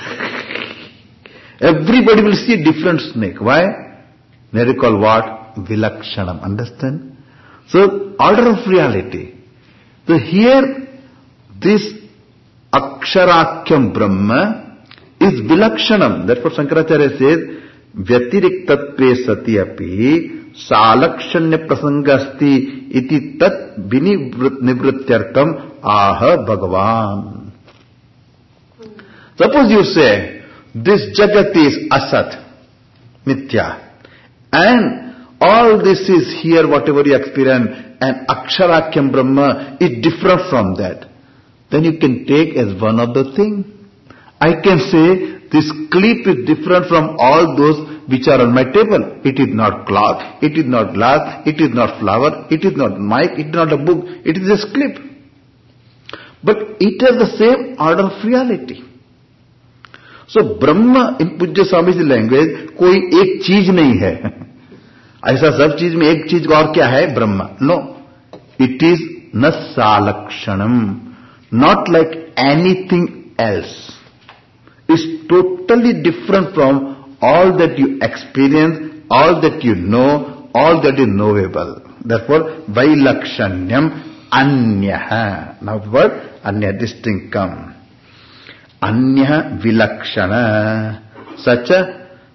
Everybody will see different snake. Why? They call what? Vilakshanam, understand? So, order of reality. So here, this Aksharakyam Brahma is Vilakshanam. Therefore Shankaracharya says, Vyatiriktatve sati api Salakshanya prasangasti iti tat nivrityartam aha Bhagavan. Suppose you say, this Jagat is asat, mithya, and all this is here, whatever you experience, and Aksharakyam Brahma is different from that. Then you can take as one of the thing. I can say, this clip is different from all those which are on my table. It is not cloth, it is not glass, it is not flower, it is not mic, it is not a book, it is just clip. But it has the same order of reality. So Brahma in Pujya Swamiji language, कोई एक चीज नहीं है. ऐसा सब चीज में एक चीज और क्या है? Brahma. No. It is na salakshanam. Not like anything else. It's totally different from all that you experience, all that you know, all that is knowable. Therefore, vailakshanyam anyaha. Now the word anya, distinct come. Anya vilakshana. Such a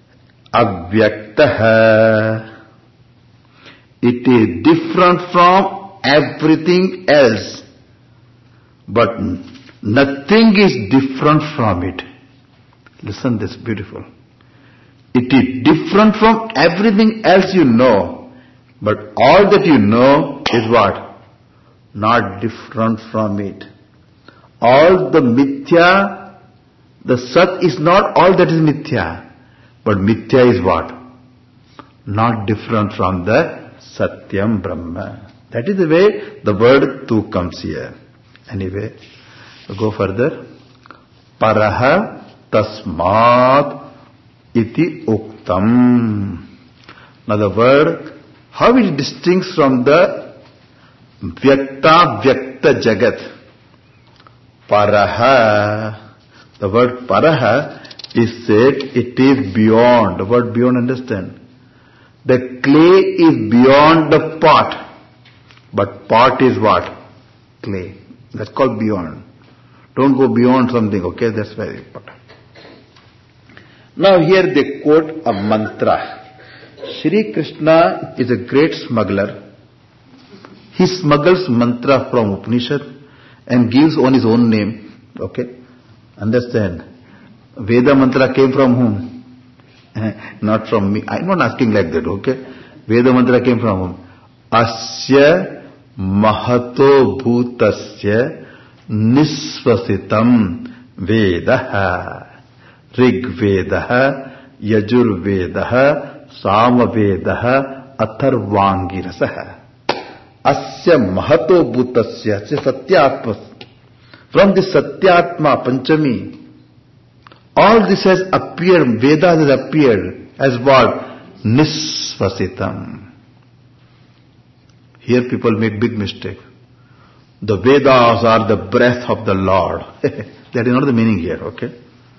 avyaktaha. It is different from everything else, but nothing is different from it. Listen, this is beautiful. It is different from everything else you know, but all that you know is what? Not different from it. All the mithya, the sat is not all that is mithya, but mithya is what? Not different from the Satyam Brahma. That is the way the word tu comes here. Anyway, go further. Paraha tasmat iti uktam. Now the word, how it distinguishes from the vyakta jagat. Paraha. The word paraha is said it is beyond. The word beyond, understand? The clay is beyond the pot, but pot is what? Clay. That's called beyond. Don't go beyond something, okay? That's very important. Now here they quote a mantra. Shri Krishna is a great smuggler. He smuggles mantra from Upanishad and gives on his own name, okay? Understand? Veda mantra came from whom? Not from me. I'm not asking like that, okay? Veda mantra came from whom? Asya mahato bhutasya nisvasitam vedaha. Rig vedaha, yajur vedaha, sama vedaha, atharvangirasaha. Asya mahato bhutasya, satyatma. From the satyatma panchami, all this has appeared, Vedas has appeared as what? Nisvasitam. Here people make big mistake. The Vedas are the breath of the Lord. That is not the meaning here, okay?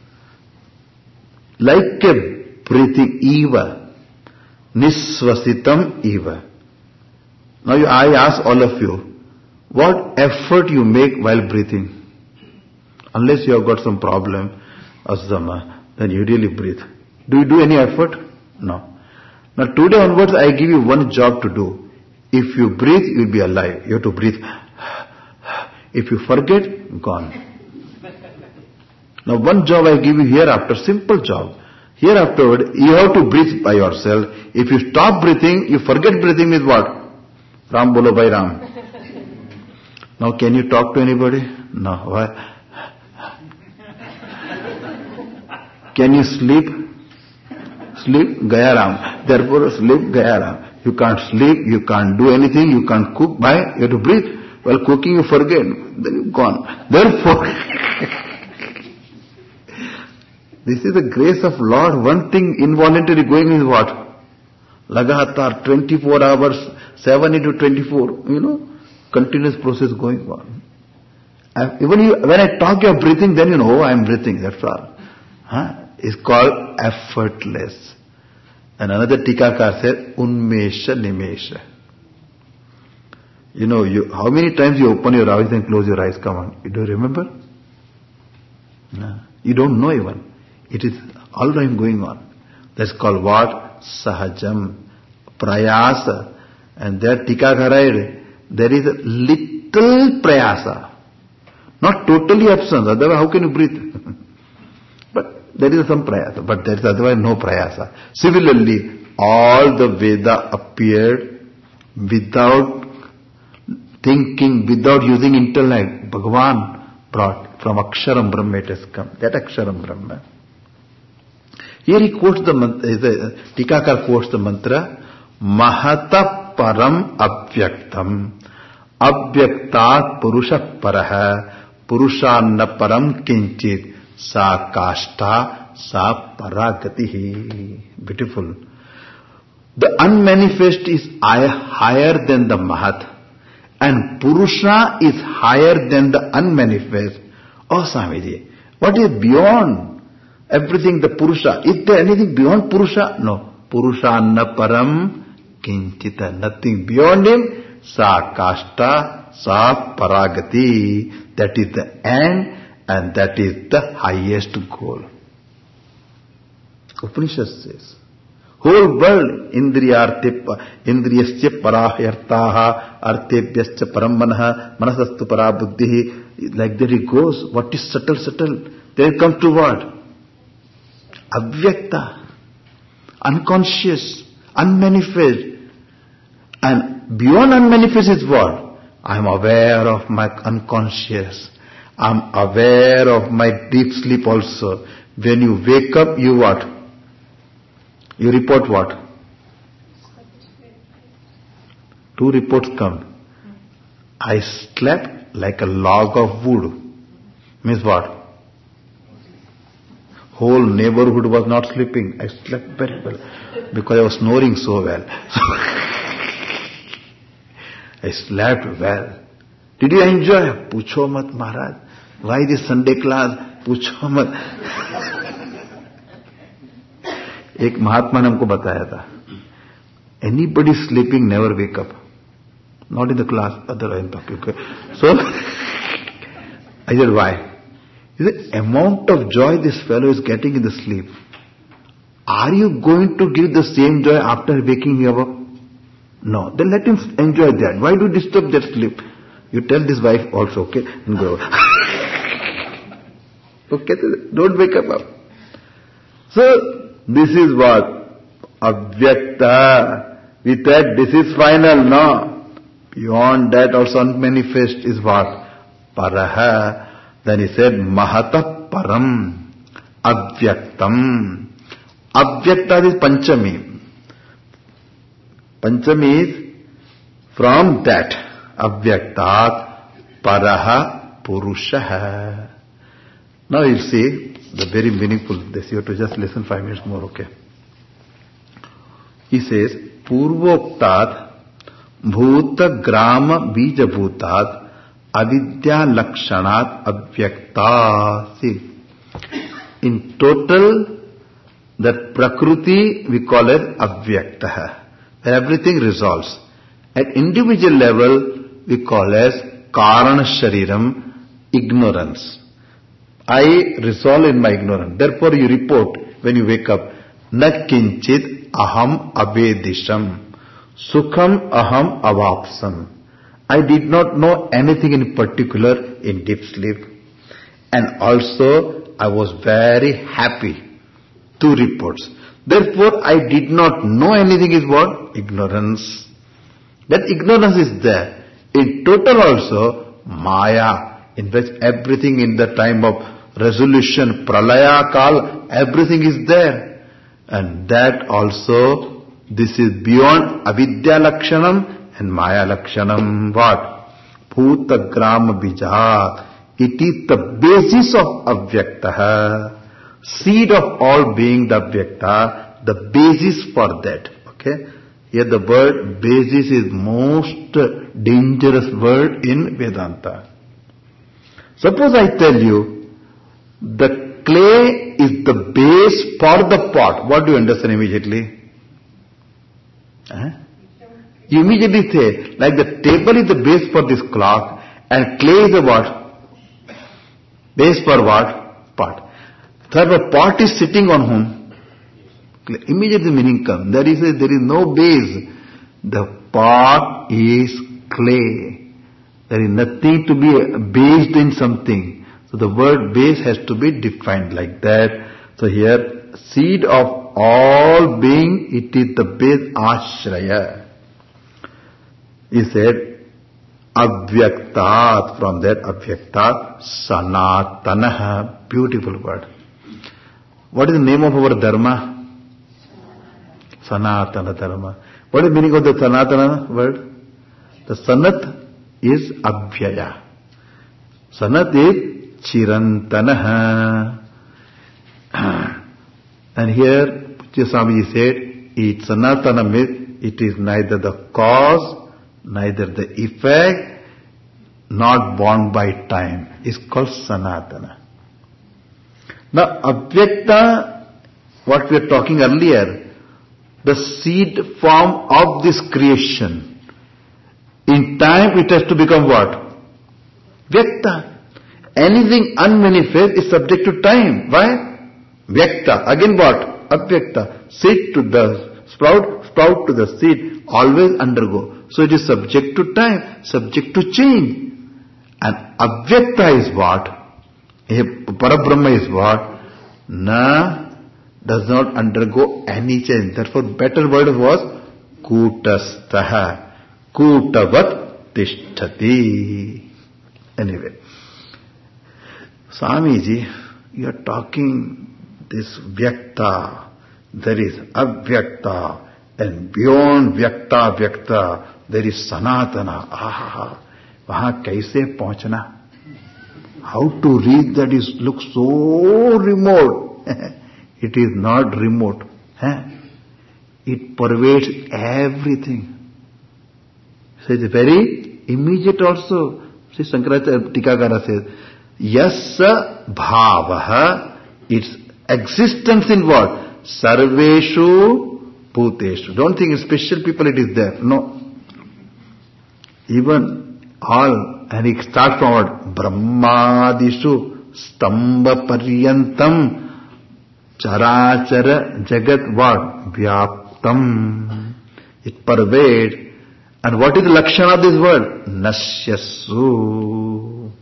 Like a breathing eva, nisvasitam eva. Now I ask all of you, what effort you make while breathing? Unless you have got some problem, asthma, then you really breathe. Do you do any effort? No. Now today onwards I give you one job to do. If you breathe, you will be alive. You have to breathe. If you forget, gone. Now one job I give you hereafter, simple job. Hereafter, you have to breathe by yourself. If you stop breathing, you forget breathing is what? Ram bolo bhai Ram. Now can you talk to anybody? No. Why? Can you sleep? Sleep, Gaya Ram. Therefore, sleep, Gaya Ram. You can't sleep, you can't do anything, you can't cook, you have to breathe. While cooking, you forget, then you're gone. Therefore, this is the grace of Lord. One thing involuntary going is what? Lagatar, 24 hours, 7 into 24, continuous process going on. When I talk, you're breathing, then you know, oh, I'm breathing, that's all. It's called effortless. And another Tikakar said, Unmesha Nimesha. How many times you open your eyes and close your eyes? Come on. You don't remember? No. You don't know even. It is all time going on. That's called what? Sahajam. Prayasa. And there Tikakar, there is a little prayasa. Not totally absence. Otherwise, how can you breathe? There is some prayasa, but there is otherwise no prayasa. Similarly, all the Veda appeared without thinking, without using intellect. Bhagavan brought from Aksharam Brahma, it has come. That Aksharam Brahma. Here he quotes the mantra, Tikakar quotes the mantra, Mahata Param Avyaktam. Avyaktat Purusha Paraha. Purushanna Param Kinchit. Sa kashta, sa paragatihi. Beautiful. The unmanifest is higher than the mahat. And Purusha is higher than the unmanifest. Oh Swamiji, what is beyond everything the Purusha? Is there anything beyond Purusha? No. Purushanna param kinchita. Nothing beyond him. Sa kashta, sa paragati. That is the end. And that is the highest goal. Upanishad says. Whole world, indriyasya parahyartaha, artebhyascha param manaha, manasastu para buddhihi. Like that it goes. What is subtle? Then it comes to what? Avyakta, unconscious, unmanifest. And beyond unmanifest is what? I am aware of my unconscious. I am aware of my deep sleep also. When you wake up, you what? You report what? 2 reports come. I slept like a log of wood. Means what? Whole neighborhood was not sleeping. I slept very well because I was snoring so well. I slept well. Did you enjoy? Pucho mat Maharaj. Why this Sunday class? Pucho mat. एक महात्मा ने हमको बताया था. Anybody sleeping never wake up. Not in the class, other in public. So, I said, why? He said, amount of joy this fellow is getting in the sleep. Are you going to give the same joy after waking him up? No. Then let him enjoy that. Why do you disturb that sleep? You tell this wife also, okay? And go. Okay, don't wake up. So, this is what? Avyakta. We said this is final, no? Beyond that also unmanifest is what? Paraha. Then he said, Mahata Param. Avyaktam. Avyakta is Panchami. Panchami is from that. Avyaktat Paraha Purushaha. Now you see, the very meaningful, this you have to just listen 5 minutes more, okay? He says, Purvoktat Bhuta Grama Bija Bhutat Avidya Lakshanat Avyakta. See, in total, that Prakriti we call it Avyaktaha. Everything resolves. At individual level, we call as Karana Shariram, ignorance. I resolve in my ignorance. Therefore you report when you wake up, Na kinchit aham abedisham, sukham aham avapsam. I did not know anything in particular in deep sleep. And also I was very happy. 2 reports. Therefore I did not know anything is what? Ignorance. That ignorance is there. In total also, Maya. In which everything in the time of resolution, pralaya kal, everything is there. And that also, this is beyond avidya lakshanam and maya lakshanam. What? Bhuta grama bijat. It is the basis of avyaktaha. Seed of all being the avyakta, the basis for that. Okay? Here the word basis is most dangerous word in Vedanta. Suppose I tell you, the clay is the base for the pot. What do you understand immediately? You immediately say, like the table is the base for this clock, and clay is the what? Base for what? Pot. So the pot is sitting on whom? Clay. Immediately meaning comes. There is no base. The pot is clay. There is nothing to be based in something. So the word base has to be defined like that. So here, seed of all being, it is the base ashraya. He said, avyaktat, from that avyaktat, sanatanaha, beautiful word. What is the name of our dharma? Sanatana dharma. What is the meaning of the sanatana word? The sanat is abhyaya. Sanat is chirantanaha. And here, Pujya Swamiji said, it sanatana means it is neither the cause, neither the effect, not born by time. It's called sanatana. Now, avyakta, what we were talking earlier, the seed form of this creation. In time it has to become what? Vyakta. Anything unmanifest is subject to time. Why? Vyakta. Again what? Avyakta. Seed to the sprout to the seed, always undergo. So it is subject to time, subject to change. And avyakta is what? Parabrahma is what? Does not undergo any change. Therefore, better word was kutastaha. Kutavat tishtati. Anyway, Swamiji, you are talking this vyakta. There is avyakta. And beyond vyakta, there is sanatana. Aha. Wahan kaise pahunchna? How to reach that looks so remote. It is not remote. It pervades everything. So it's very immediate also. See, Shankaracharya Tikakara says, Yassa bhavaha, its existence in what? Sarveshu bhuteshu. Don't think special people it is there. No. Even all, and it starts from what? Brahmadishu stamba paryantam charachara jagat what? Vyaptam. It pervades. And what is the lakshana of this word? Nasyasu.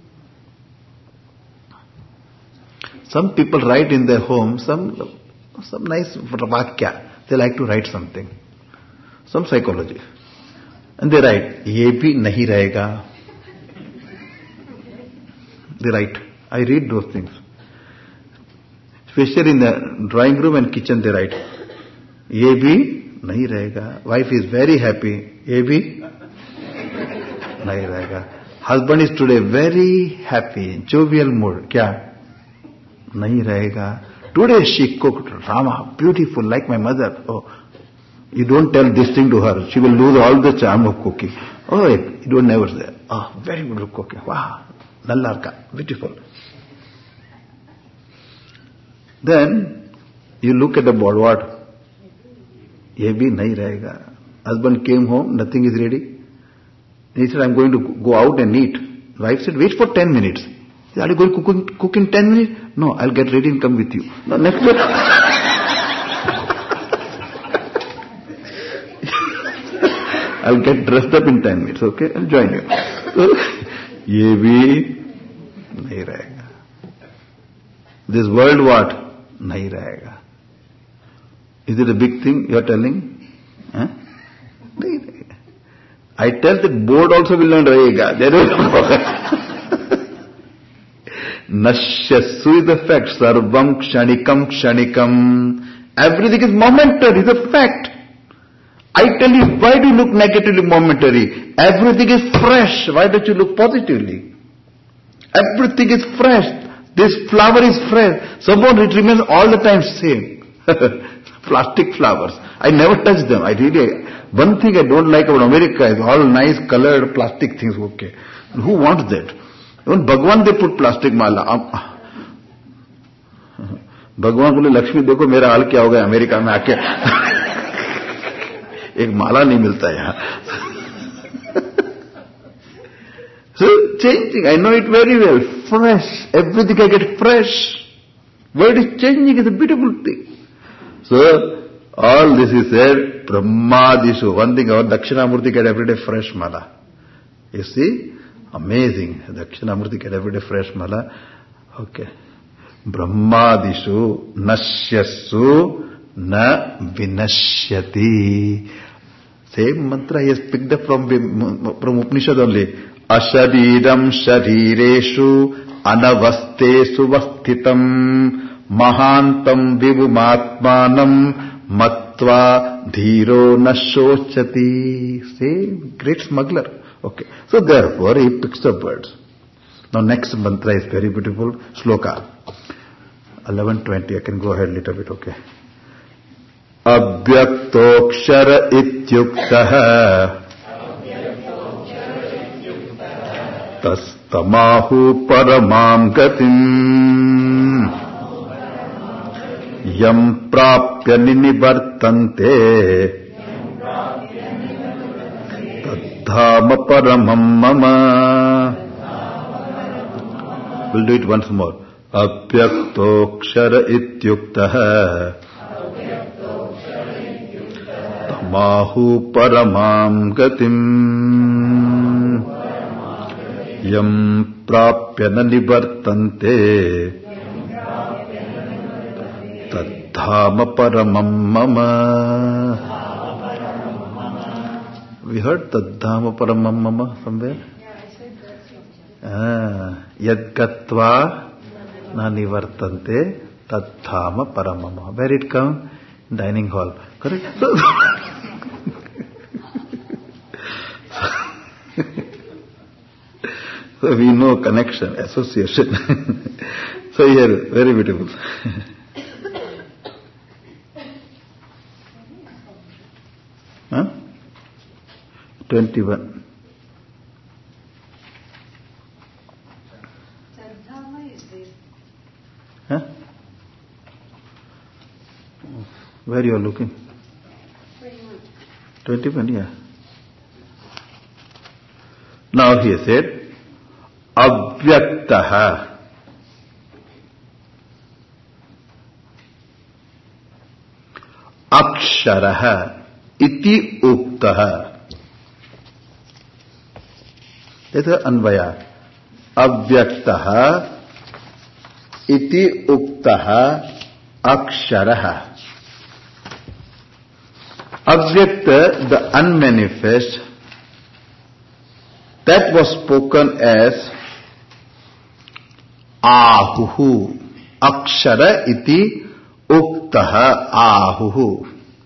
Some people write in their home some nice vakya. They like to write something. Some psychology. And they write, ye bhi nahi rahega. They write. I read those things. Especially in the drawing room and kitchen they write. Ye bhi nahi rahega. Wife is very happy. Ye bhi nahi rahega. Husband is today very happy, jovial mood. Kya? Nahi rahega. Today she cooked Rama, beautiful like my mother. Oh, you don't tell this thing to her. She will lose all the charm of cooking. Oh, you don't never say. Oh, very good cooking. Wow, nallarka, beautiful. Then you look at the board. What? Ye bhi nahi rahega. Husband came home, nothing is ready. He said, I'm going to go out and eat. Wife said, wait for 10 minutes. He said, are you going to cook in 10 minutes? No, I'll get ready and come with you. No, next day. I'll get dressed up in 10 minutes, okay? I'll join you. So, ye bhi nahi rahega. This world what? Nahi rahega. Is it a big thing you are telling? Huh? I tell that board also will not rahega. There is Nashyasu is the fact. Sarvam kshanikam. Everything is momentary, is a fact. I tell you, why do you look negatively momentary? Everything is fresh. Why don't you look positively? Everything is fresh. This flower is fresh. Somehow it remains all the time same. Plastic flowers. I never touch them. One thing I don't like about America is all nice colored plastic things. Okay. Who wants that? Even Bhagwan they put plastic mala. Bhagwan बोले लक्ष्मी देखो मेरा हाल क्या हो गया America में आके एक माला नहीं मिलता यहाँ. So changing, I know it very well. Fresh, everything I get fresh. Word is changing, is a beautiful thing. So all this is said, Brahmadishu. One thing our Dakshinamurti get every day fresh mala. You see, amazing. Dakshinamurti get every day fresh mala. Okay. Brahmadishu nashyasu na vinashyati. Same mantra he has picked up from Upanishad only. Ashariram sharireshu anavastesu vasthitam mahantam vivumatmanam matva dhiro nashochati. Same, great smuggler. Okay. So therefore he picks up words. Now next mantra is very beautiful. Sloka. 11:20. I can go ahead a little bit, okay. Abhyaktokshara ityuktaha tastamahu paramam gatim yam prapya ninivartante tadhama paramam mama. We'll do it once more. Abhyaktokshara ityuktaha Mahu paramam gatim yam prapya na nivartante tadhama paramam mama. We heard tadhama paramam mama somewhere? Yeah, I said that. Yad gatva na nivartante tadhama paramam mama. Where it come? Dining hall. Correct? So we know connection, association. So here, very beautiful. 21. Tadhama is this. Where you are looking? 21. 21, yeah. Now he said, avyaktaha aksharaha iti uktaha. That's the anvaya. Avyaktaha iti uktaha aksharaha. Avyakta, the unmanifest, that was spoken as ahuhu. Akshara iti uktaha ahuhu.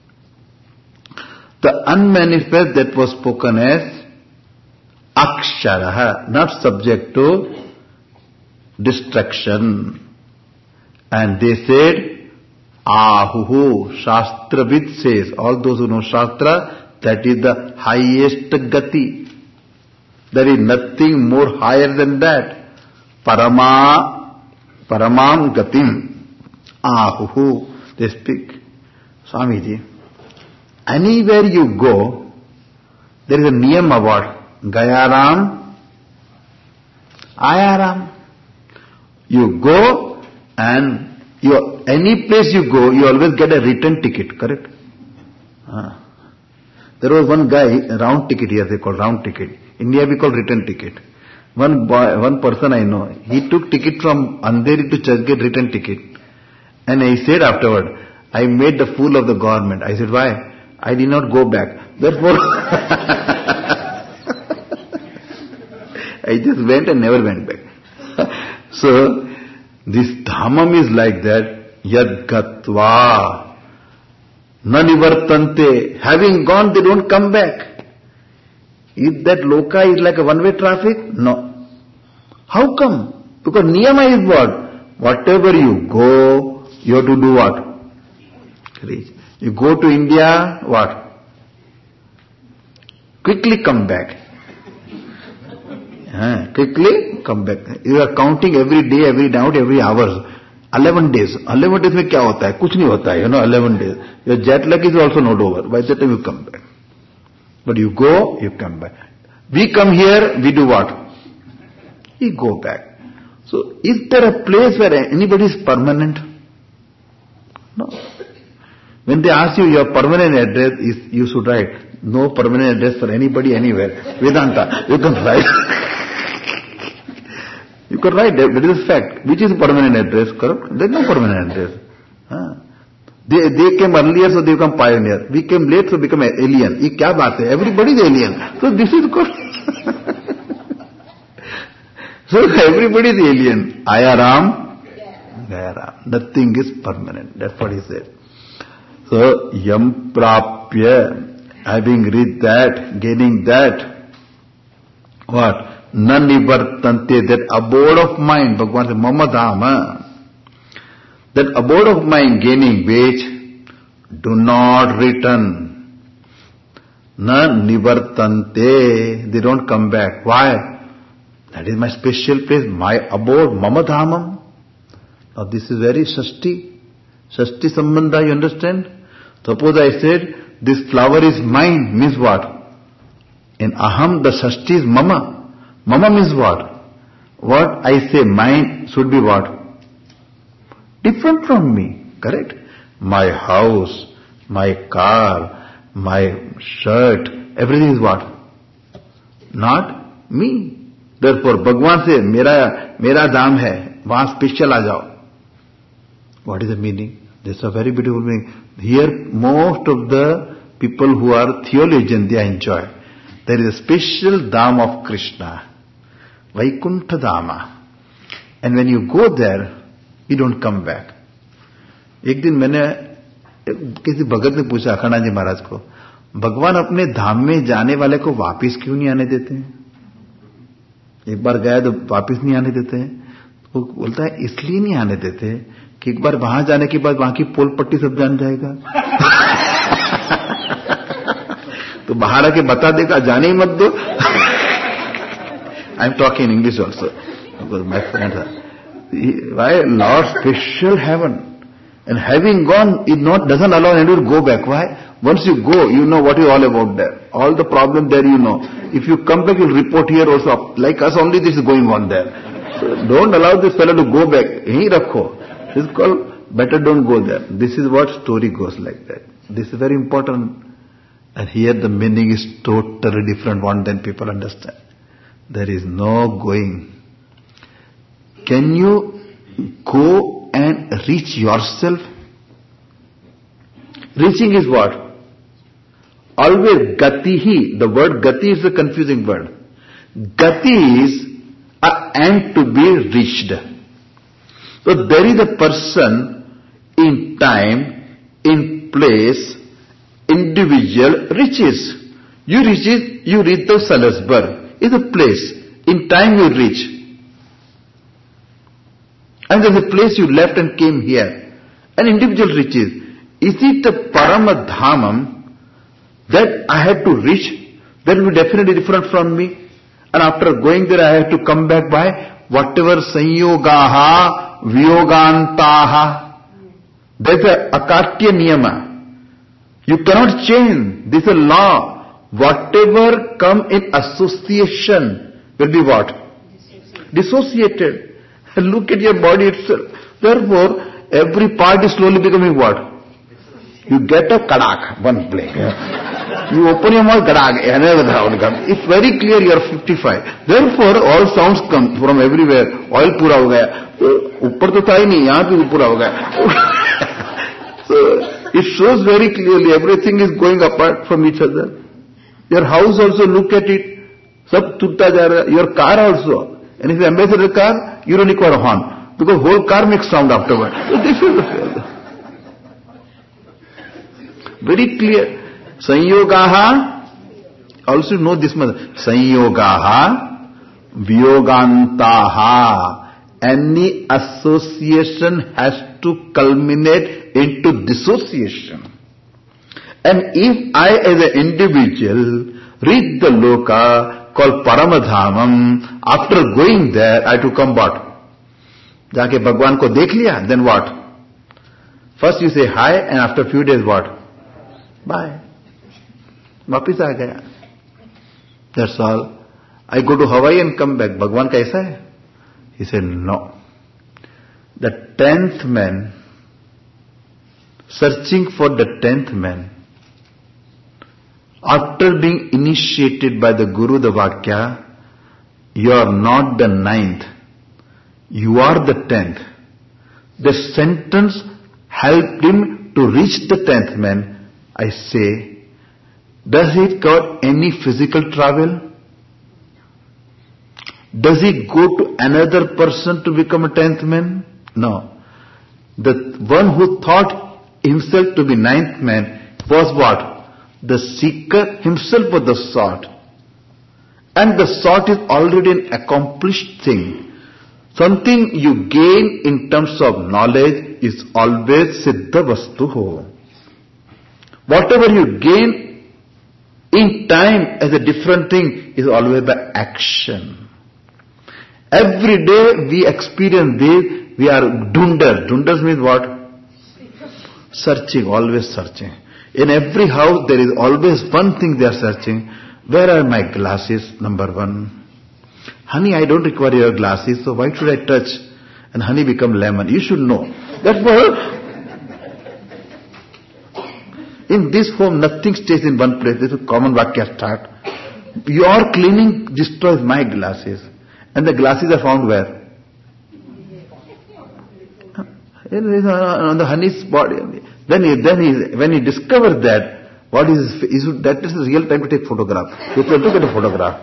The unmanifest that was spoken as aksharaha, not subject to destruction. And they said, ahuhu. Shastravid says, all those who know Shastra, that is the highest gati. There is nothing more higher than that. Paramam gatim. Ahuhu. They speak. Swamiji, anywhere you go, there is a niyam about Gayaram, Ayaram. You go and any place you go, you always get a return ticket, correct? There was one guy, round ticket here, they call round ticket. India we call return ticket. One person I know, he took ticket from Andheri to Churchgate, return ticket. And he said afterward, I made the fool of the government. I said, why? I did not go back. Therefore, I just went and never went back. So, this dhamam is like that. Yad gatva na nivartante. Having gone, they don't come back. If that loka is like a one-way traffic? No. How come? Because niyama is what? Whatever you go, you have to do what? Reach. You go to India, what? Quickly come back. Quickly come back. You are counting every day, every night, every hour. 11 days. 11 days में क्या होता है? कुछ नहीं होता है, 11 days. Your jet lag is also not over. By that time you come back. But you go, you come back. We come here, we do what? We go back. So, is there a place where anybody is permanent? No. When they ask you your permanent address, you should write, no permanent address for anybody anywhere. Vedanta, you can write. You can write that is a fact. Which is permanent address, correct? There is no permanent address. They came earlier, so they become pioneer. We came late, so become alien. Ye kya baat hai? Everybody is alien. So this is good. So everybody is alien. Ayaram, Gayaram. Nothing is permanent. That's what he said. So yam prapya, having read that, gaining that, what? Nanivartante, that abode of mind, Bhagavan said, Mama Dhama. That abode of mind gaining which do not return. Na nivartante, they don't come back. Why? That is my special place, my abode, Mama Dhamam. Now this is very Shashti Sambandha, you understand? Suppose I said, this flower is mine, means what? In Aham, the Shashti is Mama. Mama means what? What I say mine should be what? Different from me, correct? My house, my car, my shirt, everything is what? Not me. Therefore, Bhagwan says, mera daam hai, wahan special aa jao. What is the meaning? This is a very beautiful meaning. Here, most of the people who are theologians, they enjoy. There is a special dham of Krishna, Vaikuntha Dhama. And when you go there, you don't come back. एक दिन मैंने किसी भगत ने पूछा अखंडानंद जी महाराज को, भगवान अपने धाम में जाने वाले को वापिस क्यों नहीं आने देते हैं? एक बार गया तो वापिस नहीं आने देते हैं. वो बोलता है इसलिए नहीं आने देते कि एक बार वहां जाने के बाद वहां की पोल पट्टी सब जान जाएगा. तो बाहर आके बता देगा, जाने ही मत दो. I am talking in English also because my friend. Why lord special heaven and having gone is not doesn't allow anyone to go back. Why? Once you go, you know what is all about there. All the problem there you know. If you come back, you'll report here also. Like us only this is going on there. So don't allow this fellow to go back. Yahi rakho. This is called better don't go there. This is what story goes like that. This is very important. And here the meaning is totally different one than people understand. There is no going. Can you go and reach yourself? Reaching is what? Always gatihi. The word gati is a confusing word. Gati is an end to be reached. So there is a person in time, in place, individual reaches. You reach the Salisbury. It's a place. In time you reach. And there's a place you left and came here. An individual reaches. Is it a Paramadhamam that I had to reach? That will be definitely different from me. And after going there I have to come back by whatever sanyogaha, vyogantaha. There's a akartya niyama. You cannot change. This is a law. Whatever come in association will be what? Dissociated. And look at your body itself. Therefore, every part is slowly becoming what? You get a kadak, one play. You open your mouth, kadak, another sound comes. It's very clear you are 55. Therefore, all sounds come from everywhere. Oil pura ho gaya. Upar to tha hi nahi, yahan pe pura ho gaya. So, it shows very clearly everything is going apart from each other. Your house also, look at it. Sab tutta ja raha. Your car also. And if you ambassador a car, you don't require a horn. Because whole car makes sound afterward. So this is very clear. Sanyogaha, also know this much. Sanyogaha, vyogantaha. Any association has to culminate into dissociation. And if I as an individual reach the loka, called Paramadhamam, after going there, I have to come what? जाके भगवान को देख लिया, then what? First you say hi and after few days what? Bye. वापिस आ गया. That's all. I go to Hawaii and come back. भगवान का ऐसा है? He said no. The 10th man, searching for the 10th man, after being initiated by the Guru, the Vakya, you are not the 9th, you are the 10th. The sentence helped him to reach the 10th man. I say, does it cover any physical travel? Does he go to another person to become a 10th man? No. The one who thought himself to be 9th man was what? The seeker himself was the sought. And the sought is already an accomplished thing. Something you gain in terms of knowledge is always siddha vastuho. Whatever you gain in time as a different thing is always by action. Every day we experience this, we are dunder. Dunders means what? Searching, always searching. In every house there is always one thing they are searching. Where are my glasses? Number one. Honey, I don't require your glasses, so why should I touch? And honey become lemon. You should know. Therefore, in this home, nothing stays in one place. This is a common vakya start. Your cleaning destroys my glasses. And the glasses are found where? On the honey's body. When he discovered that, what is that is the real time to take photograph. You have to get a photograph.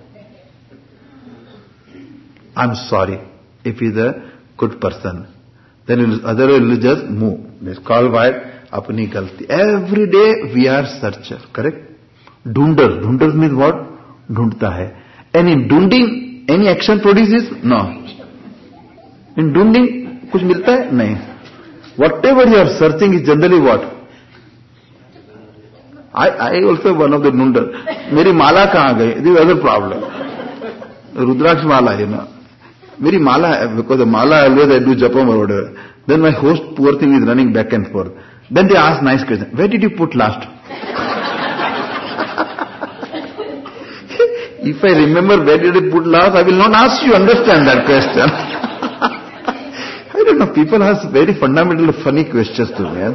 I'm sorry. If he's a good person, then other will just move. It's called by apni galti. Every day we are searcher, correct? Dhoonder. Dhoonder means what? Dhoondta hai. And in dhoonding, any action produces? No. In dhoonding, कुछ मिलता है? नहीं. Whatever you are searching is generally what? I also one of the dhoonder. मेरी माला कहाँ गई? This is other problem. Rudraksh mala है ना. मेरी माला है, because the mala always I do japam or whatever. Then my host, poor thing, is running back and forth. Then they ask nice question. Where did you put last? If I remember where did you put last, I will not ask you understand that question. I don't know, people ask very fundamental funny questions to me.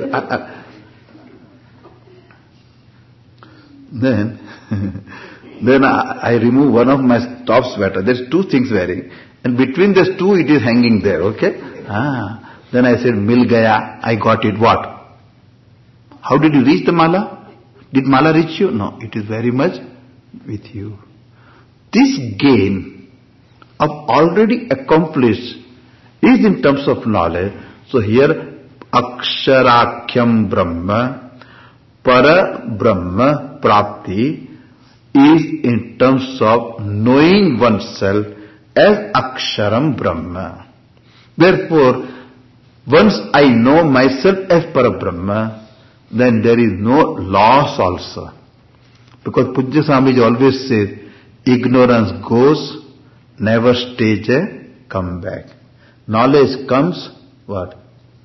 Then I remove one of my top sweater. There's two things wearing. And between these two, it is hanging there, okay? Then I said, Mil gaya, I got it. What? How did you reach the mala? Did mala reach you? No, it is very much with you. This gain of already accomplished is in terms of knowledge. So here, Aksharakyam Brahma, Para Brahma Prapti is in terms of knowing oneself as Aksharam Brahma. Therefore, once I know myself as Para Brahma, then there is no loss also. Because Pujya Swamiji always says, ignorance goes, never stays a comeback. Knowledge comes, what?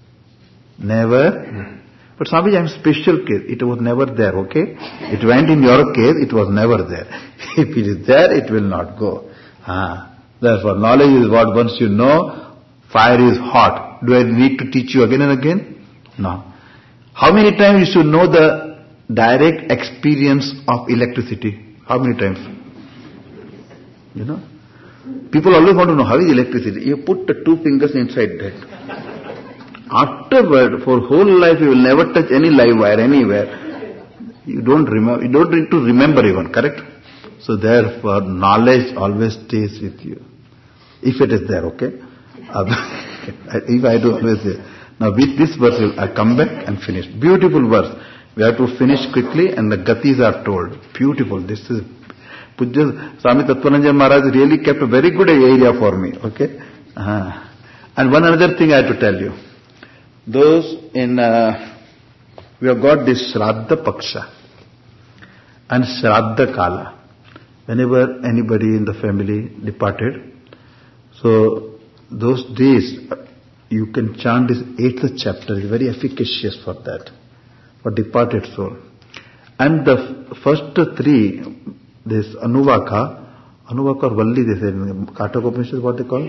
Never. But Swamiji, I am special case. It was never there, okay? It went in your case, it was never there. If it is there, it will not go. Therefore, knowledge is what once you know, fire is hot. Do I need to teach you again and again? No. How many times you should know the direct experience of electricity? How many times? You know? People always want to know how is electricity. You put the two fingers inside that. Afterward, for whole life you will never touch any live wire anywhere. You don't remember. You don't need to remember even, correct? So therefore, knowledge always stays with you. If it is there, okay? If I do always say. Now with this verse, I come back and finish. Beautiful verse. We have to finish quickly and the gatis are told. Beautiful. This is Pujya Swami Tattvananda Maharaj really kept a very good area for me. Okay? And one another thing I have to tell you. Those in, we have got this Shraddha Paksha and Shraddha Kala. Whenever anybody in the family departed, so those days you can chant this 8th chapter. It's very efficacious for that, for departed soul. And the first three, this Anuvaka or Valli, they say in Kataka Upanishad, what they call?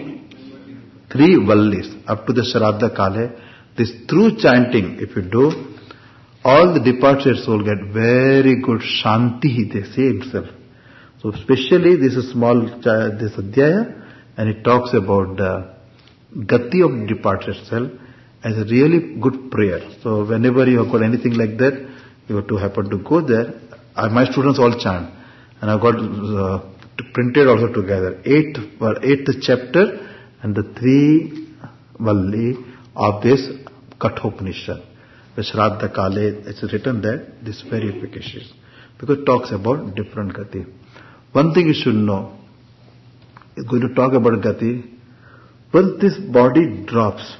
3 Vallis, up to the Shraddha Kale. This through chanting, if you do, all the departed soul get very good Shanti, they say itself. So especially this is small, this Adhyaya, and it talks about the Gati of departed self as a really good prayer. So whenever you have got anything like that, you have to happen to go there. My students all chant. And I've got printed also together. 8th chapter and the 3 Valli of this Kathopanishad. The Shraddha Kale, it's written there, this is very efficacious. Because it talks about different Gati. One thing you should know, it's going to talk about Gati. Once this body drops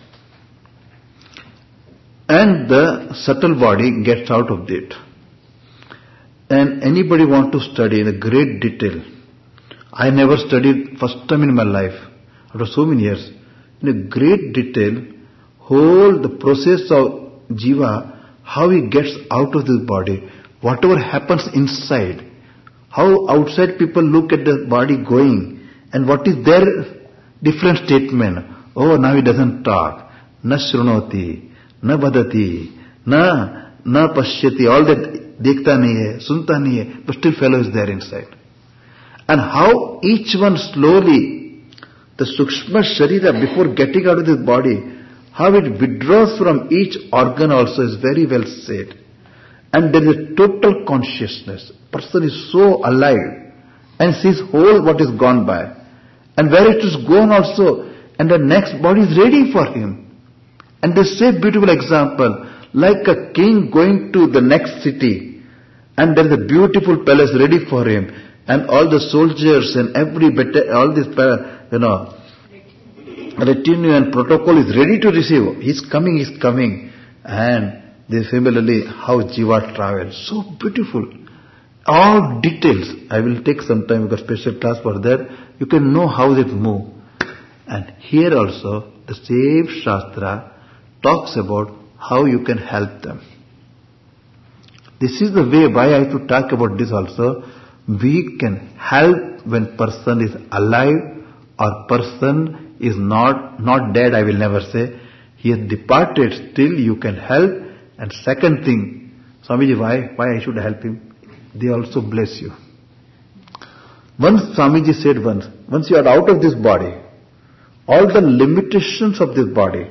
and the subtle body gets out of it, and anybody want to study in a great detail, I never studied first time in my life, after so many years, in a great detail, whole the process of jiva, how he gets out of this body, whatever happens inside, how outside people look at the body going, and what is their different statement. Oh, now he doesn't talk. Na shrunoti, na vadati, na na pashyati, all that dekhta nahi hai, sunta nahi hai, but still fellow is there inside. And how each one slowly, the Sukshma Sharira, before getting out of this body, how it withdraws from each organ also is very well said. And there is a total consciousness. Person is so alive and sees whole what is gone by. And where it is gone also, and the next body is ready for him. And they say beautiful example, like a king going to the next city, and there is a beautiful palace ready for him, and all the soldiers and all this, retinue and protocol is ready to receive. He's coming. And they similarly, how Jiva travels. So beautiful. All details. I will take some time because special class for that. You can know how they move. And here also, the same Shastra talks about how you can help them. This is the way why I have to talk about this also. We can help when person is alive or person is not dead, I will never say. He has departed, still you can help. And second thing, Swamiji, why I should help him? They also bless you. Once Swamiji said once you are out of this body, all the limitations of this body,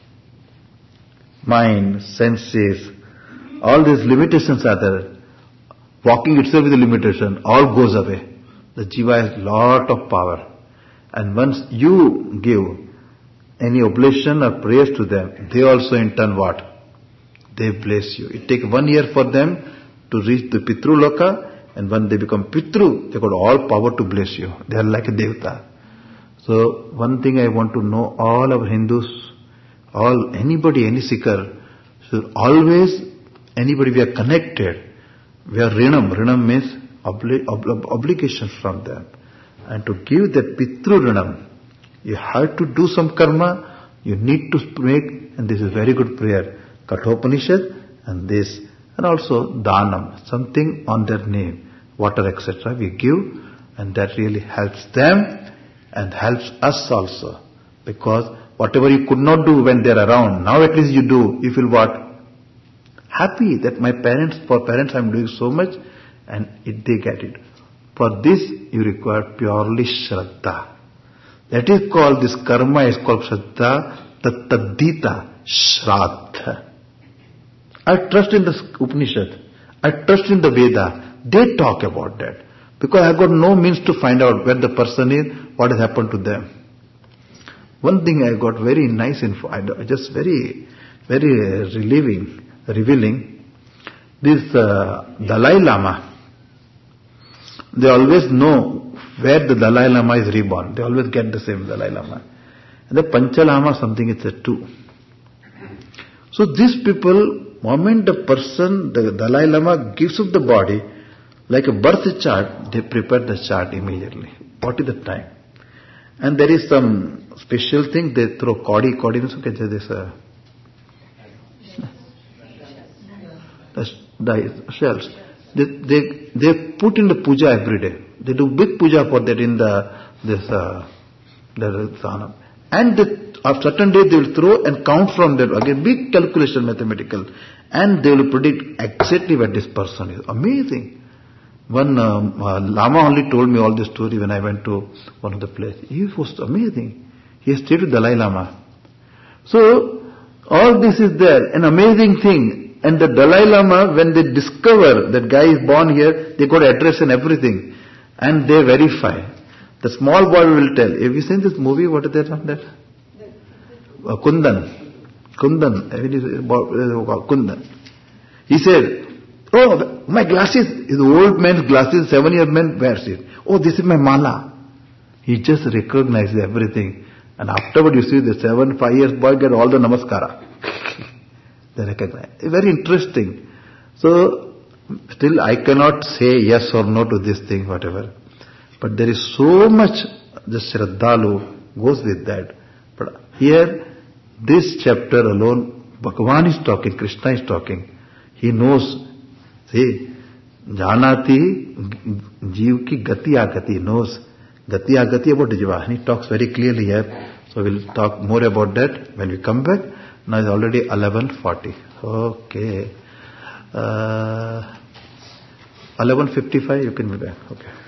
mind, senses, all these limitations are there. Walking itself is a limitation, all goes away. The Jiva has lot of power. And once you give any oblation or prayers to them, they also in turn what? They bless you. It takes 1 year for them to reach the Pitru Loka, and when they become Pitru, they got all power to bless you. They are like a Devata. So one thing I want to know, all our Hindus, anybody, any seeker, should always, anybody we are connected, we are Rinam. Rinam means obligations from them. And to give the Pitru Rinam, you have to do some karma, you need to make, and this is very good prayer, Kathopanishad, and this, and also Dhanam, something on their name, water, etc. we give, and that really helps them and helps us also. Because whatever you could not do when they are around, now at least you do, you feel what? Happy that for parents I am doing so much, and they get it. For this you require purely Shraddha. That is called, this karma is called Shraddha, Tattadita, Shraddha. I trust in the Upanishad, I trust in the Veda, they talk about that. Because I have got no means to find out where the person is, what has happened to them. One thing I got very nice info, just very, very revealing, this Dalai Lama, they always know where the Dalai Lama is reborn. They always get the same Dalai Lama. And the Pancha Lama, something it's a 2. So these people, moment the person, the Dalai Lama gives up the body, like a birth chart, they prepare the chart immediately. What is the time? And there is some special thing, they throw Kaudi means okay, this the shells. They put in the puja every day. They do big puja for that in the Sanam. And on certain day they will throw and count from there. Again, big calculation, mathematical. And they will predict exactly where this person is. Amazing. One Lama only told me all this story when I went to one of the places. He was amazing. He stayed with Dalai Lama. So, all this is there. An amazing thing. And the Dalai Lama, when they discover that guy is born here, they got address and everything. And they verify. The small boy will tell. Have you seen this movie? What is that on that? Kundan. Kundan. He said, oh, my glasses, his old man's glasses, 7-year man wears it. Oh, this is my mala. He just recognizes everything. And afterward you see the 5 years boy get all the namaskara. They recognize. Very interesting. So, still I cannot say yes or no to this thing, whatever. But there is so much, the Shraddhalu goes with that. But here, this chapter alone, Bhagavan is talking, Krishna is talking. He knows, see, Janati, Jeev ki gati agati, knows gati agati about Jiva. He talks very clearly here. So we'll talk more about that when we come back. Now it's already 11:40. Okay. 11:55 you can be back. Okay.